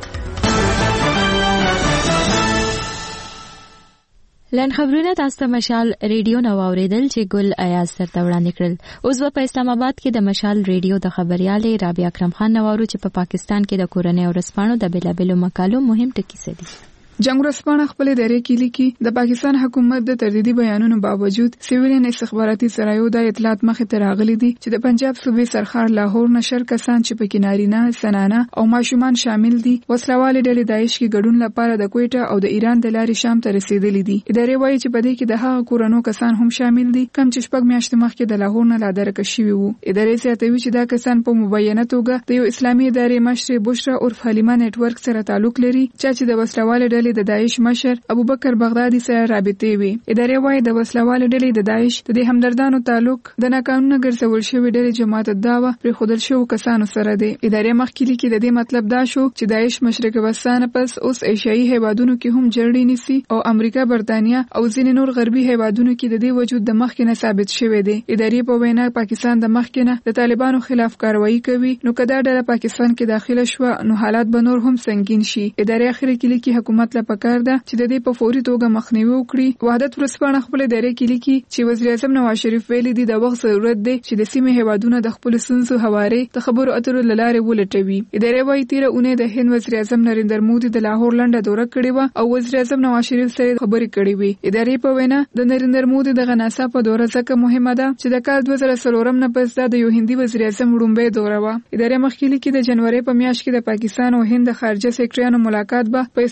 لن خبرونه تاسو ته مشال ریډیو نو اوریدل چې ګل ایاز سره وړاندې کړل. اوس په اسلام آباد کې د مشال ریډیو د خبريالې رابعه اکرم خان نوارو چې په پاکستان کې د کورنۍ او رسپانو د بیلابلو مقالو مهم ټکي څه دي. جنگ ورځپاڼه خپل دایره کې لیکي د پاکستان حکومت د تردیدي بیانونو باوجود سیویلین استخباراتي سرایو د اطلاعات مخې ته راغلي دي چې د پنجاب صوبې سرخار لاهور نشر کسان چې پکې نارینه زنانه او ماشومان شامل دي وسلوالې ډلې داعش کې ګډون لپاره د کویټه او د ایران د لارې شام ته رسیدلي دي. ادارې وایي چې په دې کې د هغه کورونو کسان هم شامل دي کوم چې شپږ میاشتې مخکې د لاهور نه لادرکه شوي وو. ادارې زیاتوي چې دا کسان په مبینه توګه د یو اسلامي ادارې مشر بشرا عرف حلیمه نتورک سره تعلق لري چې د وسلوالې ډلې د داعش مشر ابو بکر بغدادي سره رابطې وي. ادارې وایي د وسلوالو ډلې د داعش د دې همدردانو تعلق د ناقانونه ګرځول شوی ډلې جماعت الدعوه پر خودل شو کسانو سره دی. ادارې مخکې لیکي د دې مطلب دا شو چې داعش مشرق وسطا پس اوس ایشیایي هیوادونو کې هم جړړې نیسي او امریکا برتانیا او ځینې نور غربي هیوادونو کې د دې وجود د مخکې نه ثابت شوی دی. ادارې په وینا پاکستان د مخکې نه د طالبانو خلاف کاروایی کوي نو کدا ډله پاکستان کې داخله شو نو حالات به نور هم سنگین شي. ادارې اخر کې لیکي حکومت لا پکار ده چې د دې په فوري توګه مخنیوي وکړي. وحدت ورځپاڼه خپل دایره کې لیکي چې وزیر اعظم نواز شریف ویلي دی د وخت ضرورت دی چې د سیمې هیوادونو د خپل سنسو حواله د خبرو اترو لاره ولټوي. ادارې وايي تیر اونۍ د هند وزیر اعظم نریندر مودي د لاهور لنډه دوره کړې و او وزیر اعظم نواز شریف سره خبرې کړې وي. ادارې په وینا د نریندر مودي د غناسا په دوره ځکه مهمه ده چې د کال دوه زره څلورم نه پس د یو هندي وزیر اعظم وړاندې دوره و. ادارې مخکې لیکي د جنوري په میاشت کې د پاکستان او هند خارجه سکرټریانو ملاقات به په اسلام آباد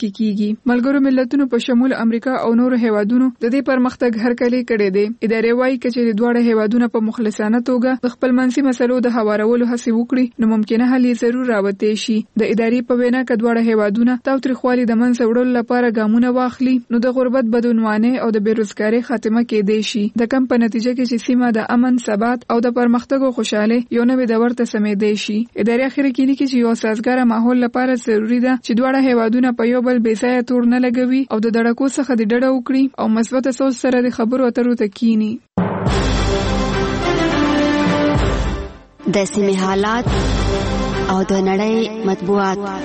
کې کیږي. ملګرو ملتونو په شمول امریکا او نورو هیوادونو د دې پرمختګ هرکلی کړی دی. ادارې وايي چې دواړه هیوادونه په مخلصانه توګه د خپل منځي مسلو د هوارولو هڅه وکړي نو ممکنه حل یې ضرور راوتی شي. د ادارې په وینا کې دواړه هیوادونه تاوتریخوالي د منځه وړلو لپاره ګامونه واخلي نو د غربت بدعنواني او د بیروزګارۍ خاتمه کېدای شي. د کم په نتیجه کې چې سیمه د امن ثبات او د پرمختګ او خوشحالي یو نوې دور ته سمېدای شي. ادارې اخر کې لیکي چې یو سازګار ماحول لپاره ضروری ده چې دواړه هیوادونه په یو بل بې ځایه تور نه لګوي او د دړکو څخه د ډډه وکړي او مثبت سوچ سره د خبرو اترو ته کینی. د سیمې حالات او د نړۍ مطبوعات.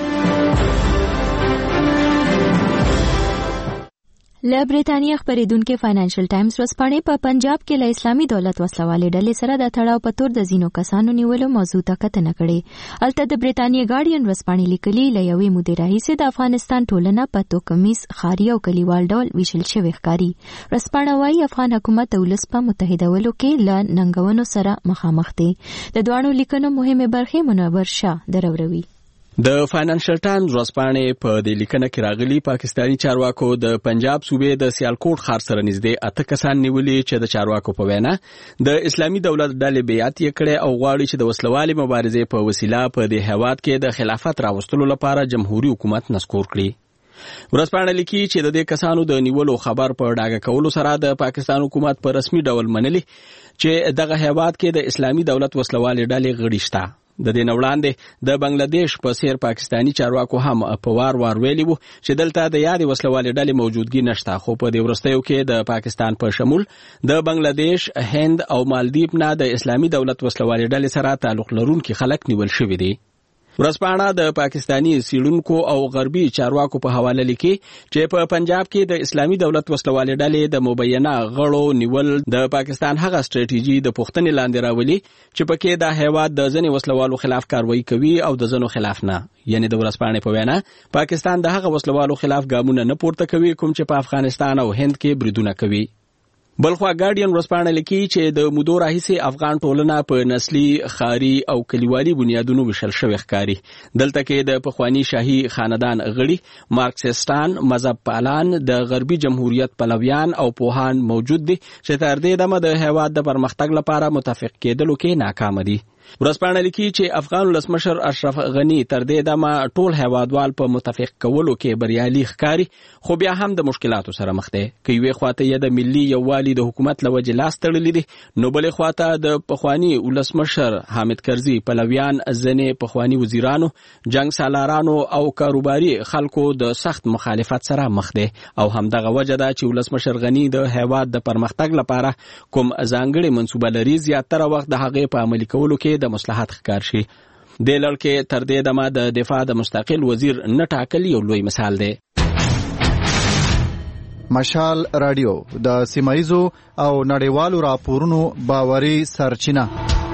له برېټانیا خبرېدونکو فاینانشل ټایمز ورځپاڼې په پنجاب کې له اسلامي دولت وسلوالې ډلې سره د تړاو په تور د ځینو کسانو نیولو موضوع ته کتنه کړې. هلته د برېټانیا ګارډین ورځپاڼې لیکلي له یوې مودې راهیسې د افغانستان ټولنه په توکمیز ښاري او کلیوال ډول ویشل شوې ښکاري. ورځپاڼه وايي افغان حکومت د ولس په متحدولو کې له ننګونو سره مخامخ دی. د دواړو لیکنو مهمې برخې منور شاه دروروي. د فاینانشل ټایمز ورځپاڼې په دې لیکنه کې راغلي پاکستاني چارواکو د پنجاب صوبې د سیالکوټ ښار سره نږدې اته کسان نیولي چې د چارواکو په وینا د اسلامي دولت ډلې بیعت یې کړی او غواړي چې د وسلوالې مبارزې په وسیله په دې هیواد کې د خلافت راوستلو لپاره جمهوریت حکومت نسکور کړي. ورځپاڼه لیکي چې د دې کسانو د نیولو خبر په ډاګه کولو سره د پاکستان حکومت په رسمي ډول منلي چې دغه هیواد کې د اسلامي دولت وسلوالې ډلې غړي شته. د دې وړاندې د بنگلاديش په سیر پاکستانی چارواکو هم په وار وار ویلي وو چې دلته د یادې وسلوالې ډلې موجودګي نشته، خو په دې وروستیو کې د پاکستان په شمول د بنگلاديش، هند او مالدیپ نه د اسلامي دولت وسلوالې ډلې سره تعلق لرونکي خلک نیول شوي دي. ورځپاڼه د پاکستانی سیړونکو او غربي چارواکو په حواله لیکي چې په پنجاب کې د اسلامي دولت وسلوالې ډلې د مبینه غړو نیول د پاکستان هغه ستراتیژي د پښتنې لاندې راولي چې پکې د هیواد د ځینې وسلوالو خلاف کاروایی کوي او د ځینو خلاف نه. یعنی د ورځپاڼې په وینا پاکستان د هغه وسلوالو خلاف ګامونه نه پورته کوي کوم چې په افغانستان او هند کې بریدونه کوي. بلخوا ګارډین ورځپاڼه لیکي چې د مودو راهیسې افغان ټولنه په نسلي، ښاري او کلیوالي بنیادونو ویشل شوې ښکاري. دلته کې د پخواني شاهي خاندان غړي، مارکسیستان، مذهب پالان، د غربي جمهوریت پلویان او پوهان موجود دي چې تر دې دمه د هیواد د پرمختګ لپاره متفق کېدلو کې ناکام دي. ورځپاڼه لیکي چې افغان ولسمشر اشرف غنی تر دې دمه ټول هیوادوال په متفق کولو کې بریالي ښکاري، خو بیا هم د مشکلاتو سره مخ دی. که یوې خواته یې د ملي یووالي د حکومت له وجې لاس تړلی دي، نو بلې خواته د پخواني ولسمشر حامد کرزي پلویان، ځینې پخواني وزیرانو، جنګ سالارانو او کاروباري خلکو د سخت مخالفت سره مخ دی. او همدغه وجه ده چې ولسمشر غنی د هیواد د پرمختګ لپاره کوم ځانګړې منصوبه لري، زیاتره وخت د هغې په عملي کولو کې د مصلحت ښکار شي. د لړ کې تر دې دمه د دفاع د مستقل وزیر نه ټاکل یو لوی مثال دی. مشال رادیو د سیمایزو او نړیوالو راپورونو باوري سرچینه.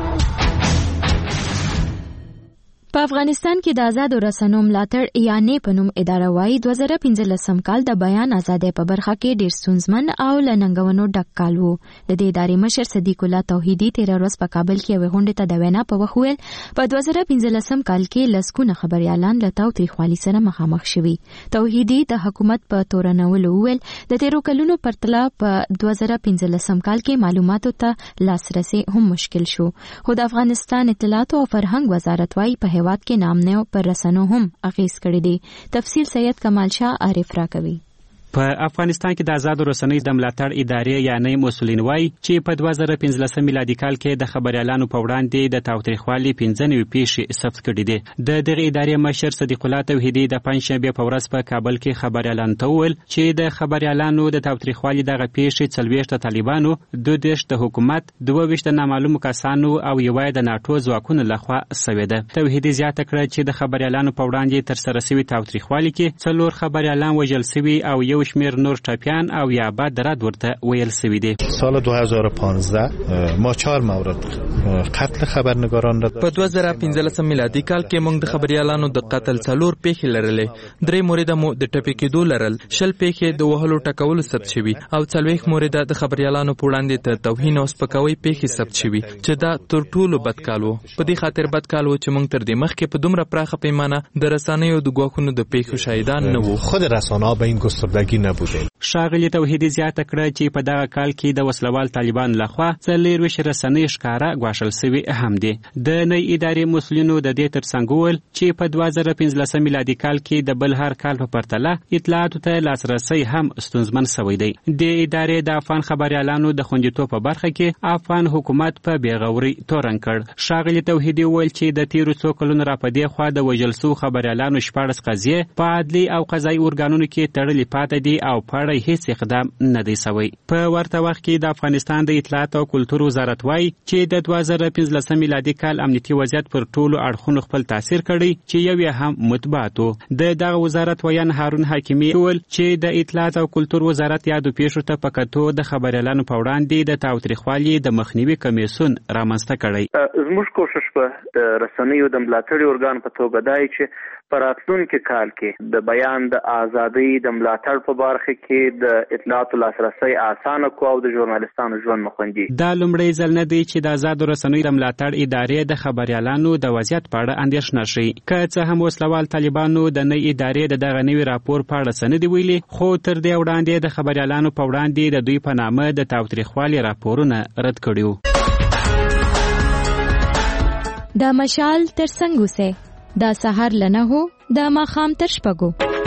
په افغانستان کې د آزادو رسنیو ملاتړ یا نه په نوم اداره وايي دوه زره پنځلسم کال د بیان ازادۍ په برخه کې ډېر ستونزمن او له ننګونو ډک کال و. د دې ادارې مشر صدیق الله توحیدي تېره ورځ په کابل کې یوې غونډې ته د وینا په وخت ویل په دوه زره پنځلسم کال کې لسګونه خبریالان له تاوتریخوالي سره مخامخ شوي. توحیدي د حکومت په تورنولو وویل د تېرو کلونو پرتله په دوه زره پنځلسم کال کې معلوماتو ته لاسرسي هم مشکل شو. خو د افغانستان اطلاعات او فرهنګ وزارت وايي په هیواد کې نامنو پر رسنیو هم اغیز کړی دی. تفصیل سید کمال شاه عارف را کوي. په افغانستان کې د آزادو رسنیو د ملاتړ ادارې یا نه مسولین وایي چې په دوه زره پنځلسم میلادي کال کې د خبریالانو په وړاندې د تاوتریخوالي پنځه نوي پیښې ثبت کړي دي. د دغه ادارې مشر صدیق الله توحیدي د پنځشنبې په ورځ په کابل کې خبریالانو ته وویل چې د خبریالانو د تاوتریخوالي دغه پیښې څلوېښت طالبانو، دوه دېرش د حکومت، دوه ویشت د نامعلومو کسانو او یوه د ناټو ځواکونو لخوا سوې ده. توحیدي زیاته کړه چې د خبریالانو په وړاندې ترسره سوي تاوتریخوالي کې څلور خبریالان وژل سوي او یو یو شمیر نور ټاپیان او یا بعد رد ورته ویل سوي دي. سال دو هزار و پانزده ما چهار مورد قتل خبرنگاران را په دوه زره پنځلسم میلادي کال کې موږ د خبريالانو د قتل څلور پیښې لرلې. درې مورده مو د ټپي کېدو لرل، شل پیښې د وهلو ټکولو ثبت شوي او څلوېښت مورده د خبريالانو په وړاندې د توهین او سپکاوي پیښې ثبت شوي چې دا تر ټولو بد کال و. په دې خاطر بد کال و چې موږ تر دې مخکې په دومره پراخه پیمانه د رسنیو د ګواښونو د پیښو شاهدان نه وو. خود رسانه‌ها به این گستردگی نبوده. ښاغلي توحیدي زیاته کړه چې په دغه کال کې د وسلوال طالبان لخوا څلېرویشت رسنۍ ښکاره ګواښل سوي هم دي. د نوې ادارې مسؤلینو د دې ترڅنګ وویل چې په دوه زره پنځلسم میلادي کال کې د بل هر کال په پرتله اطلاعاتو ته لاسرسی هم ستونزمن سوی دی. د ادارې د افغان خبريالانو د خوندیتوب په برخه کې افغان حکومت په بېغوري تورن کړ. ښاغلي توحیدي وویل چې د تیرو څو کلونو راپدې خوا د وژل سوو خبريالانو شپاړس قضیې په عدلي او قضایي ارګانونو کې تړلې پاتې دي او په اړه هیڅ اقدام نه دی سوی. په ورته وخت کې د افغانستان د اطلاعات او کلتور وزارت وایي چې د دوه زره پنځلسم میلادي کال امنیتي وضعیت پر ټولو اړخونو خپل تاثیر کړی چې یو یې هم مطبوعات و. د دغه وزارت ویان هارون حکیمي وویل چې د اطلاعات او کلتور وزارت یادو پیښو ته په کتو د خبريالانو په وړاندې د تاوتریخوالي د مخنیوي کمیسیون رامنځته کړی. زموږ کوشش په د رسنیو د ملاتړي ارګان په توګه دی چې په راتلونکي کال کې د بیان د ازادۍ د ملاتړ په برخه کې د اطلاعاتو لاسرسی اسانه کو او د ژورنالیستانو ژوند مخوندي. دا لومړی ځل نه دی چې د آزادو رسنیو د ملاتړ ادارې د خبريالانو د وضعیت په اړه اندېښنه شي. که څه هم وسلوال طالبانو د نوې ادارې د دغه نوي راپور په اړه څه نه دي ویلي، خو تر دې وړاندې د خبريالانو په وړاندې د دوی په نامه د تاوتریخوالي راپورونه رد کړي. د مشال تر څنګ اوسه دا سحر لنه هو دا ماخام تر شپږو.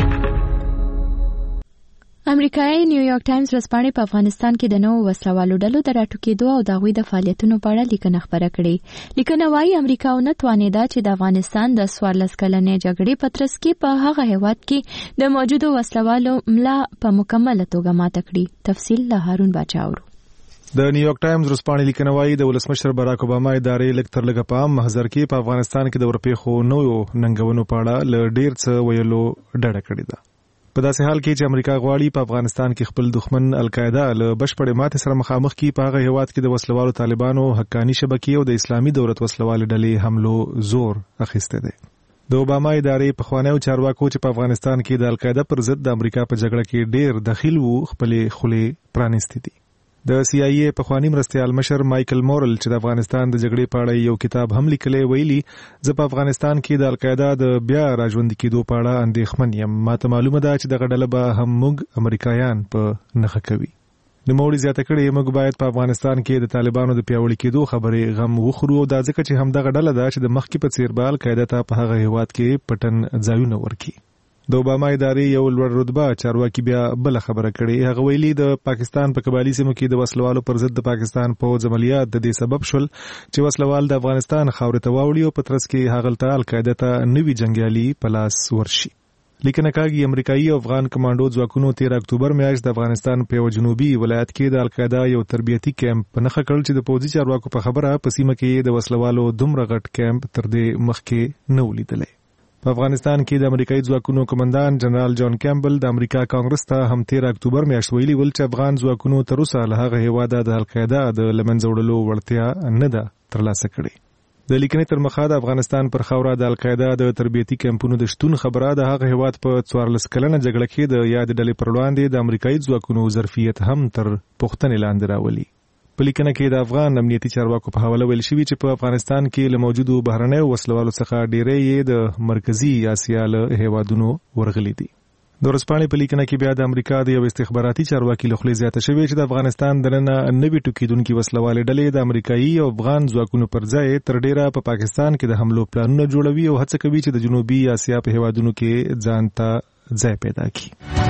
امریکایي نیویارک ټایمز ورځپاڼې په افغانستان کې د نوو وسلوالو ډلو د راټوکېدو او د هغوی د فعالیتونو په اړه لیکنه خپره کړې. لیکنه وایي امریکا ونه توانېده چې د افغانستان د څوارلس کلنې جګړې په ترڅ کې په هغه هېواد کې د موجودو وسلوالو ملا په مکمله توګه ماته کړي. تفصیل له هارون باچا اورو. د نیویارک ټایمز ورځپاڼې لیکنه وایي د ولسمشر باراک اوباما ادارې لږ تر لږه په عام محضر کې په افغانستان کې د ورپېښو نویو ننګونو په اړه له ډېر څه ویلو ډډه کړې ده. په داسې حال کې چې امریکا غواړي په افغانستان کې خپل دښمن القاعده له بشپړې ماتې سره مخامخ کړي، په هغه هېواد کې د وسلوالو طالبانو حقاني شبکې او د اسلامي دولت وسلوالې ډلې حملو زور اخیستی دی. د اوباما ادارې پخوانیو چارواکو چې په افغانستان کې د القاعده پر ضد د امریکا په جګړه کې ډېر دخیل وو خپلې خولې پرانیستې دي. د سی آی ای پخوانی مرستیال مشر مایکل مورل چې د افغانستان د جګړې په اړه یو کتاب هم لیکلی ویلي، زه په افغانستان کې د القاعده د بیا راژوندي کېدو په اړه اندېښمن یم. ماته معلومه ده چې دغه ډله به هم موږ امریکایان په نښه کوي. نوموړي زیاته کړې موږ باید په افغانستان کې د طالبانو د پیاوړي کېدو خبرې غم وخورو، او دا ځکه چې همدغه ډله ده چې د مخکې په څېر به القاعده ته په هغه هېواد کې پټن ځایونه ورکړي. د اوباما ادارې یو لوړ رتبه چارواکي بیا بل خبره کړې. هغه ویلي د پاکستان په قبایلی سیمو کې د وسلوالو پر ضد د پاکستان پوځ عملیات د دې سبب شول چې وسلوال د افغانستان خاورې ته واوړي او په ترڅ کې هغلته القاعده ته نوي جنګیالي په لاس ورشي. لیکنه کاږي امریکایي او افغان کمانډو ځواکونو تیر اکتوبر میاشت د افغانستان په یو جنوبي ولایت کې د القاعده یو تربیتي کیمپ په نښه کړ چې د پوځي چارواکو په خبره په سیمه کې د وسلوالو دومره غټ کیمپ تر دې مخکې نه ولیدلی. په افغانستان کې د امریکایي ځواکونو قومندان جنرال جان کیمبل د امریکا کانګرس ته هم تیر اکتوبر میاشت ویلي ول چې افغان ځواکونو تر اوسه له هغه هېواده د القاعده د له منځه وړلو وړتیا نه ده ترلاسه کړې. د لیکنې تر مخه د افغانستان پر خاوره د القاعده د تربیتي کیمپونو د شتون خبره د هغه هېواد په څوارلس کلنه جګړه کې د یاد ډلې پر وړاندې د امریکایي ځواکونو ظرفیت هم تر پوښتنې لاندې راولي. په لیکنه کې د افغان امنیتي چارواکو په حواله ویل شوي چې په افغانستان کې له موجودو بهرنیو وسلوالو څخه ډېری یې د مرکزي اسیا له هېوادونو ورغلي دي. د ورځپاڼې په لیکنه کې بیا د امریکا د یو استخباراتي چارواکي له خولې زیاته شوې چې د افغانستان دننه نوي ټوکېدونکي وسلوالې ډلې د امریکایي او افغان ځواکونو پر ځای تر ډېره په پاکستان کې د حملو پلانونه جوړوي او هڅه کوي چې د جنوبي اسیا په هېوادونو کې ځان ته ځای پیدا کړي.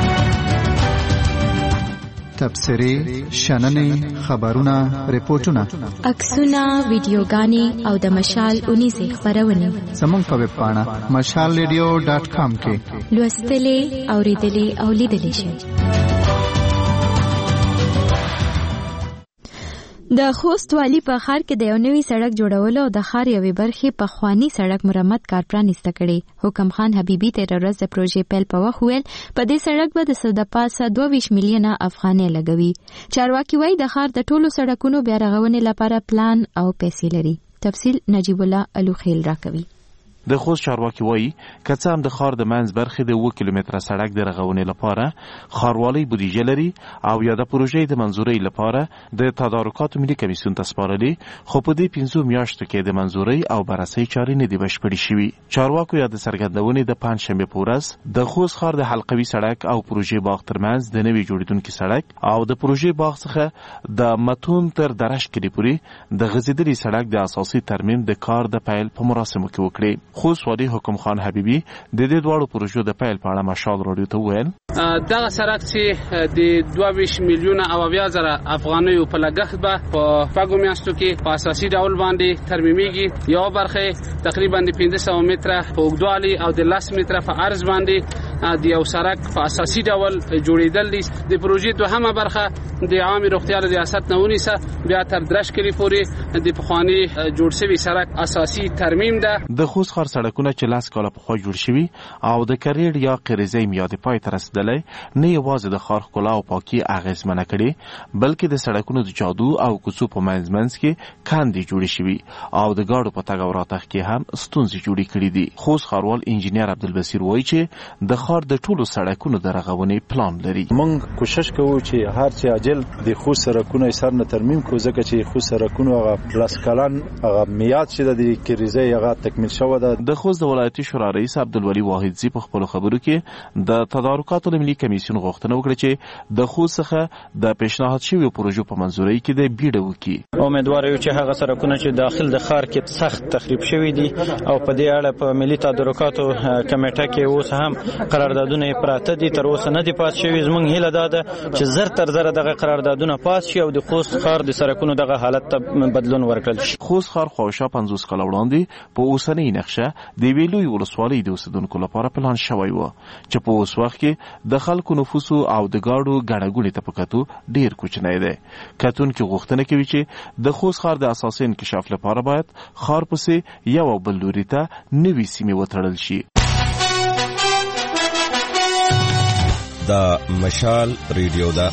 تبصرې، شننې، خبرونه، ریپورتونه، عکسونه، ویډیوګانې او د مشال اونیزې خپرونې زموږ په ویب پاڼه مشال ریډیو ډاټ کام کې لوستلې، اورېدلې او لیدلې شئ. د خوست والي په ښار کې د یو نوي سړک جوړولو او د ښار یوې برخې په خواني سړک مرمت کار پرانیسته کړي. حکم خان حبیبي تیر ورځ د پروژې پیل په وخت ویل په دې سړک به د سود پاسه دوه ویشت میلیونه افغانۍ لګوي. چارواکي وایي د ښار د ټولو سړکونو بیا رغونې لپاره پلان او پیسې لري. تفصیل نجیب الله الوخیل راکوي. د خوست چارواکي وایي که څه هم د ښار د منځ برخې د اووه کیلومتره سړک د رغونې لپاره ښاروالۍ بودیجه لري او یا د پروژې د منظورۍ لپاره د تدارکاتو ملي کمیسیون ته سپارلي، خو په دې پنځو میاشتو کې د منظورۍ او بررسۍ چارې نه دي بشپړې شوي. چارواکو یا د څرګندونې د پنجشنبې په ورځ د خوست ښار د حلقوي سړک او پروژې باغ ترمنځ د نوي جوړېدونکي سړک او د پروژې باغ څخه د متون تر درش کلي پورې د غځېدلي سړک د اساسي ترمیم د کار د پیل په مراسمو کې وکړي. خوست والي حکم خان حبیبي د دې دواړو پروژو د پیل په اړه مشال راډیو ته وویل دغه سړک چې د دوه ویشت میلیونه او اویا زره افغانیو په لګښت به په شپږو میاشتو کې په اساسي ډول باندې ترمیمېږي. یو برخه تقریبا د پنځه سوه متره په اوږدوالي او د لس متره په عرض باندې د یو سړک په اساسي ډول جوړېدل دي. د پروژې دوهمه برخه د عامه روغتیا ریاست نه ونیسه بیا تر درش کلي پورې د پخواني جوړ شوي سړک اساسي ترمیم ده. د خوست ښار سړکونه چې لاس کاله پخوا جوړ شوي او د کریډ یا قریزۍ میادې پای ته رسېدلی نه یوازې د ښار ښکلا او پاکي اغېزمنه کړې بلکې د سړکونو د جادو او کوڅو په منځ منځ کې کندې جوړې شوي او د ګاډو په تګ او راتګ کې هم ستونزې جوړې کړي دي. خوست ښاروال انجینیر عبدالبصیر وایي چې د ښار د ټولو سړکونو د رغونې پلان لري. موږ کوشش کوو چې هر څه عاجل د خوست سړکونه سر نه ترمیم کړو ځکه چې خوست سړکونو هغه لاس کلن هغه میاد چې د کریزۍ هغه تکمیل شوی ده. د خوست د ولایتي شورا رئیس عبدالولي واحدزي په خپلو خبرو کې د تدارکاتو له ملي کمیسیون غوښتنه وکړه چې د خوست څخه د پیشنهاد شویو پروژو په منظورۍ کې د بیړه وکړي. امیدوار یو چې هغه سړکونه چې داخل د ښار کې سخت تخریب شوي دي او په دې اړه په ملي تدارکاتو کمیټه کې اوس هم قراردادونه پراته دي تر اوسه نه دي پاس شوي. زموږ هیله دا ده چې زر تر زره دغه قراردادونه پاس شي او د خوست ښار د سړکونو دغه حالت ته بدلون ورکړل شي. خوست ښار خواوشا پنځوس کاله وړاندې په اوسنۍ نقشه د یوې لویې ولسوالۍ د اوسېدونکو لپاره پلان شوی و چې په اوس وخت کې د خلکو نفوسو او د ګاډو ګڼه ګوڼې ته په کتو ډېر کوچنی دی. کتونکي غوښتنه کوي چې د خوست ښار د اساسي انکشاف لپاره باید ښار پسې یو او بل لوري ته نوې سیمې وتړل شي. دا مشال ریډیو ده.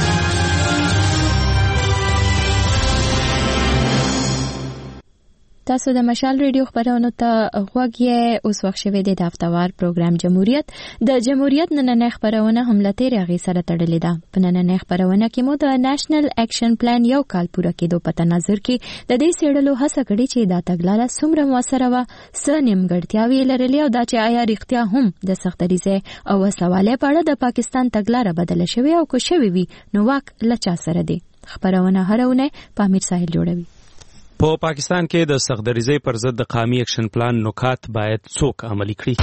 تاسو د مشال ریډیو خبرونو ته غوږ یې. اوس وخت شوی دی د هفتوار پروګرام جمهوریت. د جمهوریت نننۍ خبرونه هم له تېرې هغې سره تړلې ده. په نننۍ خبرونه کې مو د نېشنل اکشن پلان یو کال پوره کېدو په تناظر کې د دې څېړلو هڅه کړې چې دا تګلاره څومره مؤثره وه، څه نیمګړتیاوې یې لرلې او دا چې آیا رښتیا هم د سختدریځۍ او وسلوالۍ په اړه د پاکستان تګلاره بدله شوې او که شوې وي نو واک له چا سره دی. خبرونه هره اونۍ په امیر ساحل جوړوي. په پاکستان کې د سختدریځۍ پر ضد د قومي اکشن پلان نکات باید څوک عملي کړي؟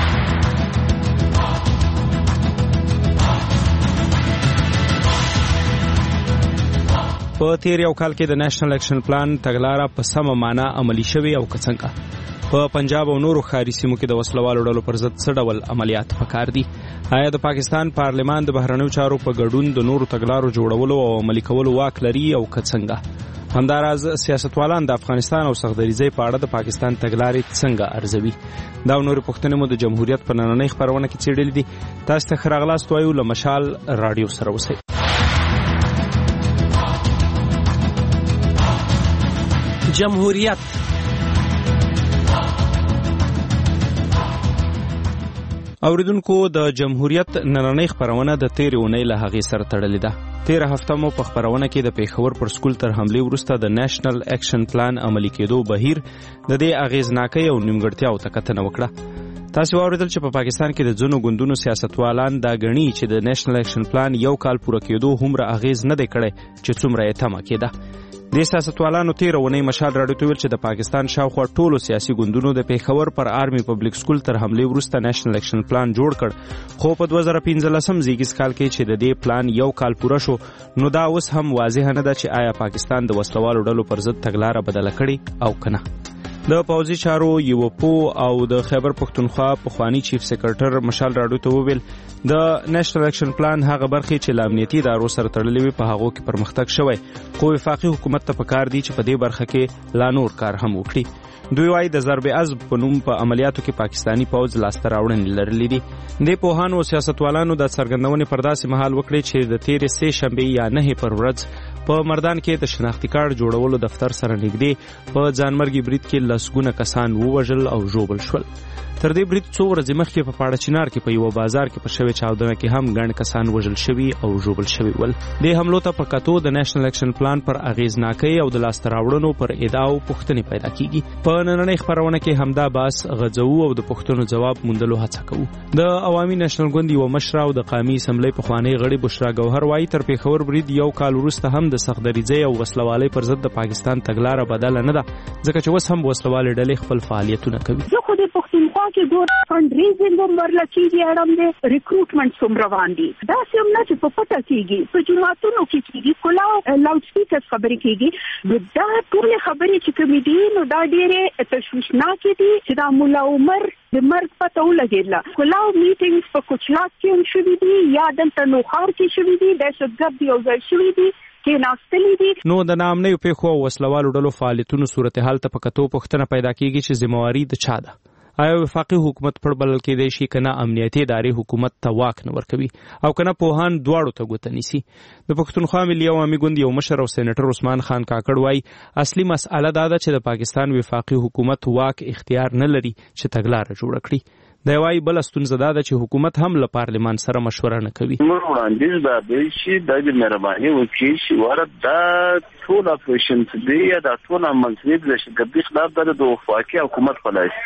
په تیر یو کال کې د نېشنل اکشن پلان تګلاره په سمه معنا عملي شوې او که څنګه؟ په پنجاب او نورو ښاري سیمو کې د وسلوالو ډلو پر ضد څه ډول عملیات پکار دي؟ آیا د پاکستان پارلمان د بهرنیو چارو په ګډون د نورو تګلارو جوړولو او عملي کولو واک لري او که څنګه؟ همداراز سیاستوالان د افغانستان او سختدریځۍ په اړه د پاکستان تګلارې څنګه ارزوي؟ دا او نورې پوښتنې مو د جمهوریت په نننۍ خپرونه کې څېړلې دي. تاسو ته ښه راغلاست وایو. له مشال راډیو سره اوسئ. جمهوریت اوریدونکو، د جمهوریت نننۍ خپرونه د تېرې اونۍ له هغې سره تړلې ده. تېره هفته مو په خپرونه کې د پېښور پر سکول تر حملې وروسته د نېشنل اکشن پلان عملي کېدو بهیر د دې اغېزناکۍ او نیمګړتیاوو ته کتنه وکړه. تاسو واوریدل چې په پاکستان کې د ځینو ګوندونو سیاستوالان دا ګڼي چې د نېشنل اکشن پلان یو کال پوره کېدو هومره اغېز نه دی کړی چې څومره یې تمه کېده. د سیاستوالانو تېره اونۍ مشال راډیو ته ویل چې د پاکستان شاوخوا ټولو سیاسي ګوندونو د پېښور پر آرمي پبلک سکول تر حملې وروسته نېشنل اکشن پلان جوړ کړ، خو په دوه زره پنځلسم زیږیز کال کې چې د دې پلان یو کال پوره شو نو دا اوس هم واضح نه ده چې آیا پاکستان د وسلوالو ډلو پر ضد تګلاره بدله کړې او که نه. د پوځي چارو یو پو او د خیبر پښتونخوا پخوانی چیف سیکرټر مشال راډیو ته وویل د نېشنل اکشن پلان هغه برخې چې له امنیتي ادارو سره تړلې وي په هغو کې پرمختګ شوی، خو وفاقي حکومت ته پکار دی چې په دې برخه کې لا نور کار هم وکړي. دوی وايي د ضرب عزب په نوم په عملیاتو کې پاکستانی پوځ لاسته راوړنې لرلې دي. د پوهانو او سیاستوالانو د څرګندونې پر داسې مهال وکړي چې د تیرې سې شنبې یا نهې پر ورځ په مردان کې د شناختی کارت جوړولو دفتر سره نږدې په ځانمرګي برید کې لسګونه کسان ووژل او ژوبل شول. تر دې برید څو ورځې مخکې په پاړه چنار کې په یو بازار کې په شوې چاودنه کې هم ګڼ کسان وژل شوي او ژوبل شوي ول. د حملو ته په کتو د نېشنل اکشن پلان پر اغیزناکۍ او د لاسته راوړنو پر ادعاو پوښتنې پیدا کیږي. په نننۍ خپرونه کې همدا باس غځو او د پوښتنو جواب موندلو هڅه کوو. د عوامي نېشنل ګوند یو مشر او د قومي اسمبلی پخوانی غړي بشرا ګوهر وايي تر پیښور برید یو کال وروسته هم د سختدریځۍ او وسلوالۍ پر ضد د پاکستان تګلاره بدله نه ده، ځکه چې اوس هم وسلوالې ډلې خپل فعالیتونه کوي. زه خو د پښتونخوا کې ګور فند ریزینګ هم ورله کېږي، اړم دی ریکروټمنټ څومره روان دي، داسې هم نه چې په پټه کېږي، په جوماتونو کې کېږي، کلاو لاوډ سپیکرز خبرې کېږي. نو دا ټولې خبرې چې کومې دي نو دا ډېرې تشویشناکې دي چې دا ملا عمر د مرګ پته ولګېدله. کلاو میټینګز په کوچلاک کې هم شوي دي یا دلته نوښار کې شوي دي، دهشتګرد یو ځای شوي دي نو د ناامنیو پیښو او وسلوالو ډلو فعالیتونو صورتحال ته په کتو پوښتنه پیدا کیږي چې ذمہواري د چا ده؟ آیا وفاقي حکومت پر بلل کېدای شي کنه امنیتي ادارې حکومت ته واک نه ورکوي او کنه پوهان دواړو ته ګوته نیسي؟ د پښتونخوا ملي عوامي ګوند یو مشر او سېنیټر عثمان خان کاکړ وايي اصلي مسأله دا ده چې د پاکستان وفاقي حکومت واک اختیار نه لري چې تګلاره جوړه کړي. دا وايي بل ستونزه ده چې حکومت هم له پارلمان سره مشوره نه کوي. موږ وړاندیز دا دی چې د مهرباني وکړي چې ورته دا ټول اپریشن دی یا دا ټول عملیات د شګردي خلاف د وفاقي حکومت په لاس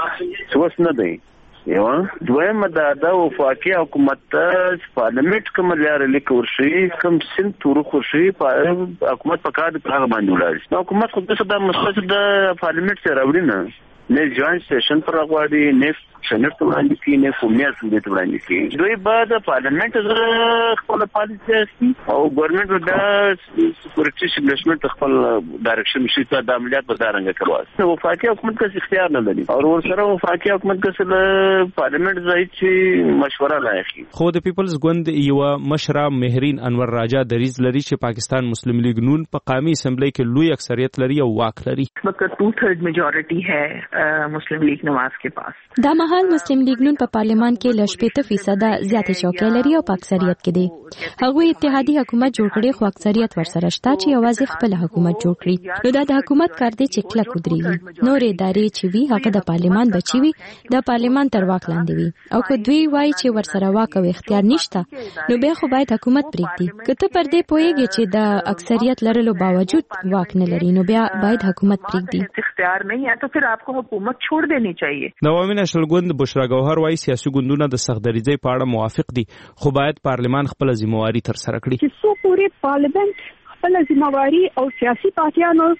کې څه وس نه دی. یو دویم دا د وفاقي حکومت ته پارلیمنت کوم لاره لیکور شي کوم سن تور خو شي په حکومت په کار په هغه باندې ولاړ نو حکومت خو د مسله د پارلیمنت سره وړي نه نه جوائنٹ سیشن پر غواړي نه سېنات ته وړاندې کړي نه قومي اسمبلی ته وړاندې کړي. دوی بعد پارلیمنت سره خپل پالیسي اسي او ګورنمنت د سکیورټي سټیبلیشمنت خپل ډایرکشن شي ته د عملیات په دارنګ کړو. نو وفاقي حکومت کې اختیار نه لري او ور سره وفاقي حکومت کې سره پارلیمنت ځای چې مشوره لایخي. خو د پیپلز ګوند یو مشره مهرین انور راجا دریز لري چې پاکستان مسلم لیگ نون په قومي اسمبلی کې لوی اکثریت لري او واک لري. مګر ټو تھرڈ میجورټي ہے مسلم لیگ نواز کے پاس. دا مهال مسلم لیگ نون په پارلیمان کې ل شپږ فیصد زیاتې چوکۍ لري او په اکثریت کې دي. هغه اتحادي حکومت جوړ کړي خو اکثریت ورسره شته چې یوازې خپل حکومت جوړ کړي. نو دا د حکومت کار دی چې کلک ودرېږي. نور ادارې چې وي هغه د پارلیمان بچي وي د پارلیمان تر واک لاندې وي او که دوی وایي چې ورسره واک او اختیار نشته نو بیا خو باید حکومت پرېږدي. که ته پر دې پوهېږي چې د اکثریت لرلو باوجود واک نه لري نو بیا باید حکومت پرېږدي. اختیار نہیں ہے تو پھر آپ کو حکومت چھوڑ دینی چاہیے. د عوامي نېشنل ګوند بشرا ګوهر وايي سیاسي ګوندونه د سختدریځۍ په اړه موافق دي خو باید پارلمان خپل ذمہواري تر سره کړي. چې څو پورې پارلمان خپل ذمہواري او سیاسي پارټیانو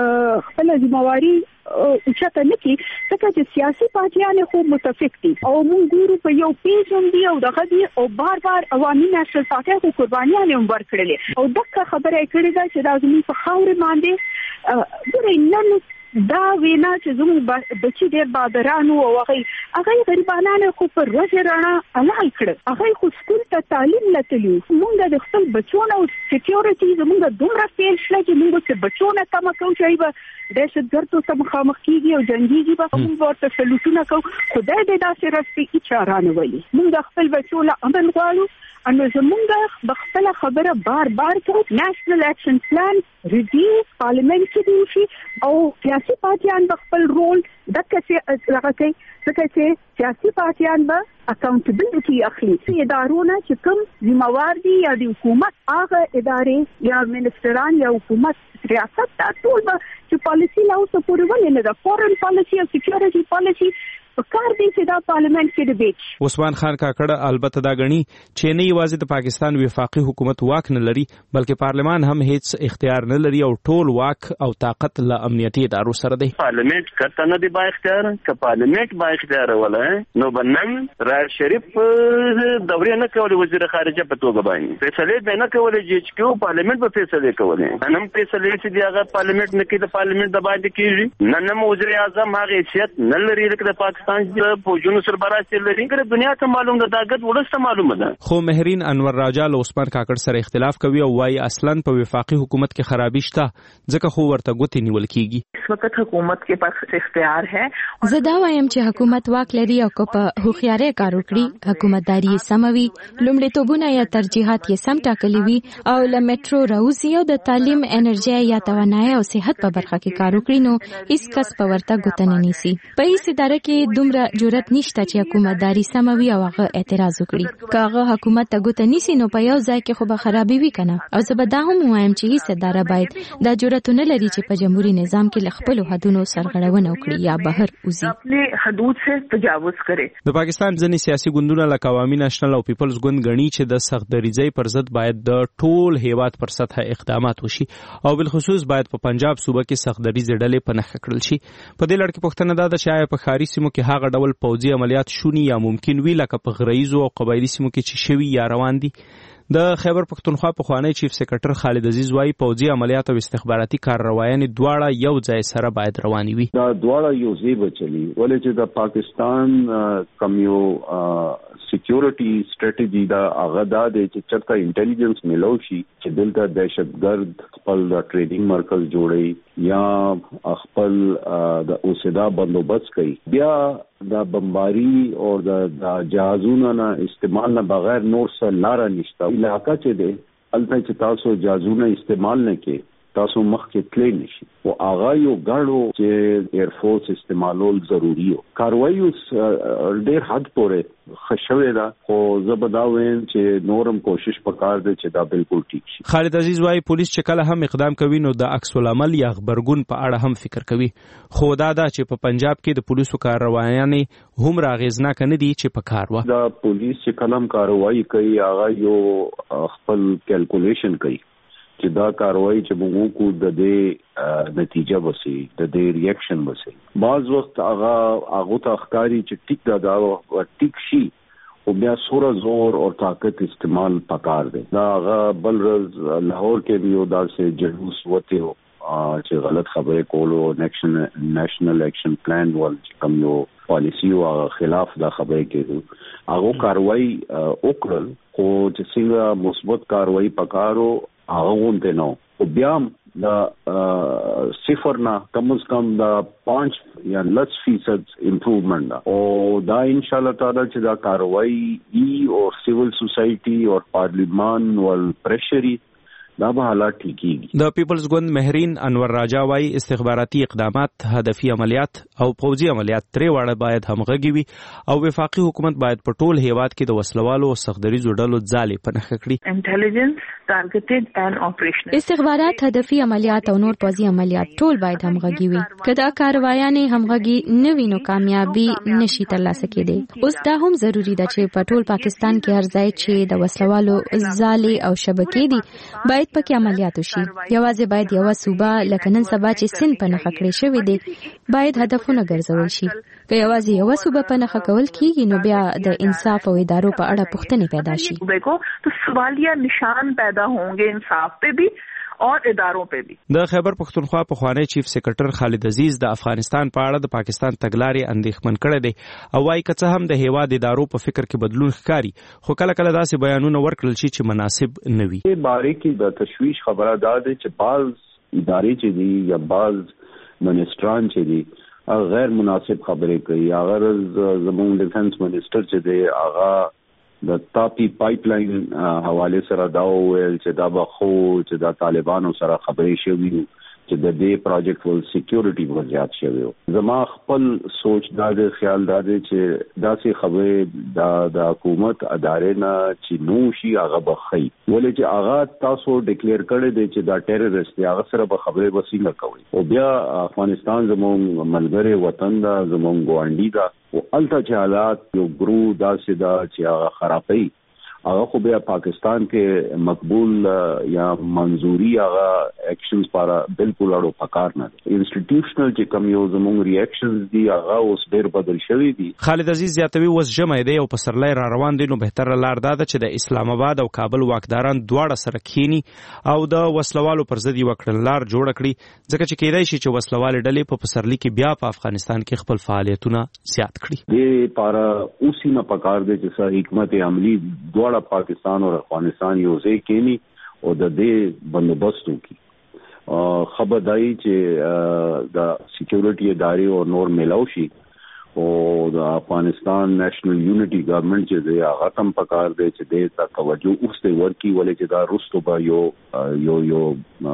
خپل ذمہواري اوچته نه کړي ځکه چې سیاسي پارټیان خو متفق دي او موږ ګورو په یو پیج هم دي او دغه دي او بار بار عوامي نېشنل پارټي خو قربانیان هم ورکړلې او دغه خبره کړې ده چې دا زموږ په خاورې باندې ګورئ نن دا وینا چې زموږ بچي ډېر بادرانو او هغه هغه غریبانانو خو پر ورځ رڼا حلال کړ. هغه خو سکول ته تعلیم لتلو. موږ د خپل بچونو سکیورټي زموږ دومره فیل شله چې موږ چې بچونه تم کوو چې به دهشتګردو ته مخامخ کیږي او جنګیږي به موږ ورته سلوټونه کوو. خدای دې داسې راسي هیڅ رانه ولي. موږ خپل بچو له امن غواړو انو زمونږ بخپل خبره بار بار کوو. نېشنل اکشن پلان ریویو پارلیمنت کې دی شي او سیاسي پارټیان بخپل رول دغه څه لږه کوي ځکه چې سیاسي پارټیان به اکاونټیبلټي اخلي. ادارونه چې کوم ذمہوار دي یا د حکومت هغه ادارې یا منسټران یا حکومت ریاست ټول به چې پالیسي لا اوسه پورې ولې نه ده. فورن پالیسي او سکیورټي پالیسي کار دی چې دا پارلیمنت کې ډیبیټ. عثمان خان کاکړ البته دا غني چې نه یوازې د پاکستان وفاقي حکومت واک نه لري بلکې پارلمان هم هیڅ اختیار نه لري او ټول واک او طاقت له امنیتي ادارو سره دی. پارلیمنت کته نه دی با اختیار ک پارلیمنت با اختیار ولای نو بنن راز شریف دورې نه کولې وزیر خارجه په توګه باندې فیصله به نه کولې چې کیو پارلیمنت په فیصله کولې نن فیصله چې دی هغه پارلیمنت نه کې د پارلیمنت د باندې کیږي نن نن وزیر اعظم هغه حیثیت نه لري لکه د پاکستان د فوجونو سربراهي لري ګره دنیا ته معلوم ده داګت ولسته معلومه ده. خو مهرین انور راجا له عثمان کاکړ سره اختلاف کوي او وايي اصلا په وفاقي حکومت کې خرابي شته ځکه خو ورته ګوتې نیول کیږي. اس وخت حکومت کې پاس اختیار ہے. زه دا وایم چې حکومت واک لري او کو په هوښیارۍ کار وکړي حکومتداري سموي لومړیتوبونه یا ترجیحات یې سم ټاکلي وي او له میټرو راوځي او د تعلیم انرژي یا توانایي او صحت په برخه کې کار وکړي نو هیڅ کس په ورته ګوتنه نیسي. په هیڅ اداره کې دومره جرأت نشته چې حکومتداري سموي او هغه اعتراض وکړي. که هغه حکومت ته ګوته نیسي نو په یو ځای کې خو به خرابي وي کنه. او زه به دا هم وایم چې هیڅ اداره باید دا جرأت نه لري چې په جمهوریت نظام کې له خپلو حدونو سرغړونه وکړي یا بهر وځي. خپل حدود څخه تجاوز کړي. د پاکستان ځینې سیاسي ګوندونه لکه عوامي نېشنل او پیپلز ګوند غني چې د سخت دریځۍ پر ضد باید د ټول هیواد پر سطح اقدامات وشي او بالخصوص باید په پنجاب صوبه کې سخت دریځې ډلې په نښه کړل شي. په دې لړ کې پوښتنه ده چې آیا په ښاري سیمو کې هغه ډول پوځي عملیات شوني یا ممکن وي لکه په غریزو او قبایلي سیمو کې چې شوي یا روان دي. د خیبر پښتونخوا پخوانی چیف سیکرټر خالد عزیز وايي پوځي عملیات او استخباراتي کارروایانې دواړه یو ځای سره باید رواني وي. دا دواړه یو ځای بچلي ولې چې د پاکستان کم یو سکیورټي سټریټجی دا هغه دا دی چې چرته انټيليجنس ملو شي چې دلته دهشتګرد خپل ټریډینګ مرکز جوړي یا خپل د اوسدا بندوبست کوي بیا دا بمباری او د جهازونو نه استعمال نه بغیر نور څه لار نشته. علاقہ چې دی البته چې تاسو جهازونه استعمال نه کوي تاسو مخ کې تللی نشي او هغه یو غاړو چې ایر فورس استعمالول ضروری او کاروایی اوس ډېر حد پورې خښوي دا خو زبداوین چې نورم کوشش وکړ دي چې دا بالکل ټیک شي. خالد عزیز وايي پولیس چې کله هم اقدام کوي نو د عکس العمل یا خبرګون په اړه هم فکر کوي. خو دا دا چې په پنجاب کې د پولیسو کارروایانې هم راغېزناک نه دي چې په کار و. دا پولیس چې کلم کاروایی کوي هغه یو خپل کیلکولیشن کوي چې دا کاروایی چې موږ کو د دې نتیجه وسی د دې ریاکشن وسی بعض وخت هغه هغه ته ښکاری چې ټیک دا دا ټیک شي او بیا سوره زور او طاقت استعمال پکار دی. دا هغه بل ورځ لاهور کې یو داسې جلوس وته و چې غلط خبره کولو نېشنل اکشن پلان ول چې کوم یو پالیسی او خلاف دا خبره کېدو هغه کاروایی وکړل خو چې څنګه مثبت کاروایی پکارو هغه ونته نو او بیا د صفر نه کم از کم د پانچ یا لس فیصد امپروومنٹ او دا ان شاء الله تعالی چې دا کاروایی ای او سیول سوسایټي او پارلیمان ول پریشري دا به حالات ټیکيږي. د پیپلز ګوند مهرین انور راجا وايي استخباراتي اقدامات هدفي عملیات او پوځي عملیات ترې واړه باید همغږي وي او وفاقي حکومت باید په ټول هیواد کې د وسلوالو او سختدریزو ډلو ځالې په نښه کړي. انټيليجنس ټارګټډ اند اپریشنل استخبارات هدفي عملیات او نور پوځي عملیات ټول باید همغږي وي. کدا کاروایانې همغږي نه وي نو کامیابی نشي ترلاسه کېدی. اوس دا هم ضروری ده چې په ټول پاکستان کې هر ځای چې د وسلوالو ځالې او شبکې دي باید پکې عملیات وشي. یوازې باید یو صوبه لکه نن سبا چې سند په نښه کړی شوی دی باید هدفونه ګرځول شي. که یوازې یو صوبه په نښه کول کیږي نو بیا د انصاف او ادارو په اړه پوښتنې پیدا شي. تو سوالیہ نشان پیدا هونگے انصاف پہ بھی اور اداروں پہ بھی. د خیبر پښتونخوا پخوانی چیف سیکرټر خالد عزیز د افغانستان په اړه د پاکستان تګلارې اندېښمن کړی دی او وايي که څه هم د هیواد ادارو په فکر کې بدلون ښکاري خو کله کله داسې بیانونه ورکړل شي چې مناسب نه وي. په باره کې د تشویش خبره ده چې بعض ادارې چې دي یا بعض منسټران چې دي غیر مناسب خبرې کوي. اگر زموږ ډیفنس منسٹر چې دی هغه د تاپی پایپ لاین حواله سره دا ویل چې دا به خو چې دا طالبانو سره خبرې شوې چې د دې پروجیکټ ول سکیورټي ور زیات شوی زما خپل سوچ دا د خیال دا دی چې داسې خبرې د د حکومت ادارې نه چې نو شي هغه بخي ولې چې هغه تاسو ډیکلیئر کړی دی چې دا ټیرریست دی هغه سره به خبرې وسیله کوي او بیا افغانستان زموږ ملګری وطن دا زموږ ګوانډي دا او الته چې حالات یو ګرو داسې دا چې هغه خرابي هغه خو بیا پاکستان کې مقبول یا منظوري هغه اکشنز لپاره بالکل اړو پکار نه انسټیټیوشنل چې کوم یو زموږ ریاکشنز دي هغه اوس ډېر بدل شوی دي. خالد عزیز زیاتوي وس جمع دی او په سرلای را روان دي نو بهتر لار دا ده چې د اسلام آباد او کابل واکداران دواړه سره کینی او د وسلوالو پر ضد یو کړنلار جوړ کړي ځکه چې کېدای شي چې وسلوال ډلې په پسرلی کې بیا په افغانستان کې خپل فعالیتونه زیات کړي. دې لپاره اوسې نه پکار دی چې صحیح حکمت عملی دواړه پاکستان او افغانستان یو ځای کېنی او د دې بندوبست وکړي خبرداري چې د سکیورټي ادارې او نور ملاو شي او د افغانستان نېشنل یونټي ګورنمنت چې دی هغه هم پکار دی چې دې ته توجه اوسته ورکړي ولې چې دا روستو به یو یو یو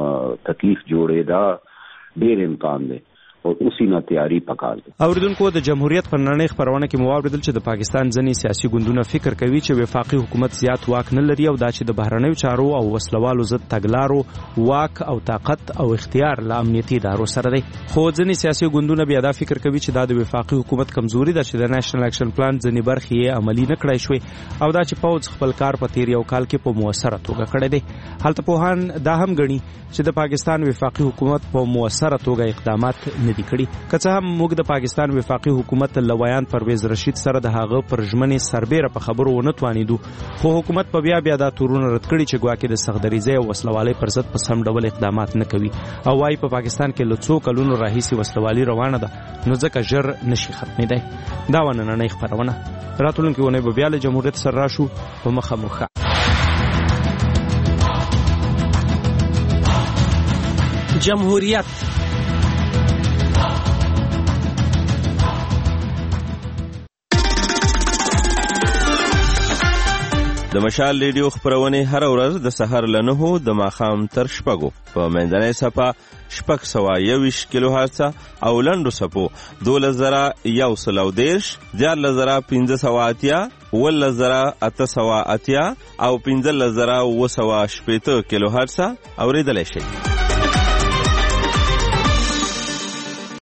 تکلیف جوړې دا ډېر امکان دی او اوسې نه تیاری پکار دي. اوریدونکو د جمهوریت پر نړۍ خبرونه کې مواردل چې د پاکستان ځنی سیاسي ګوندونه فکر کوي چې وفاقي حکومت زیات واک نه لري او دا چې د بهرنیو چارو او وسلوالو ضد تګلارو واک او طاقت او اختیار له امنیتي ادارو سره دی. خو ځنی سیاسي ګوندونه بیا دا فکر کوي چې دا د وفاقي حکومت کمزوري ده چې د نېشنل اکشن پلان ځنی برخې یې عملی نه کړای شوې او دا چې پوز خپل کار په تیر یو کال کې په موثره توګه کړی دی. حالت پوهان دا هم غني چې د پاکستان وفاقي حکومت په موثره توګه اقدامات نه دي کړی. که څه هم موږ د پاکستان وفاقي حکومت لویان پرویز رشید سره د هغه پر ژمنې سربېره په خبرو ونه توانیدو خو حکومت په بیا بیا دا تورونه رد کړي چې ګواکې د سختدریزۍ او وسلوالۍ پر ضد په سم ډول اقدامات نه کوي او وايي په پاکستان کې له څو کلونو راهیسې وسلوالي روانه ده نو ځکه ژر نشي ختمېدی. دا نننۍ خپرونه راتلونکې اونۍ به بیا له جمهوریت سره راشو په مخه مخه. جمهوریت د مشال ریډیو خبرونه هر ورځ د سحر له نهو د ماښام تر شپږو په منځنۍ صفه شپږ سوه یوویشت کیلو هرڅ او لنډو صفو دولس زره یو سل او دېرش دیارلس زره پنځه سوه اتیا اوولس زره اته سوه اتیا او پنځلس زره اوه سوه شپېته کیلو هرڅ اورېدلی شئ.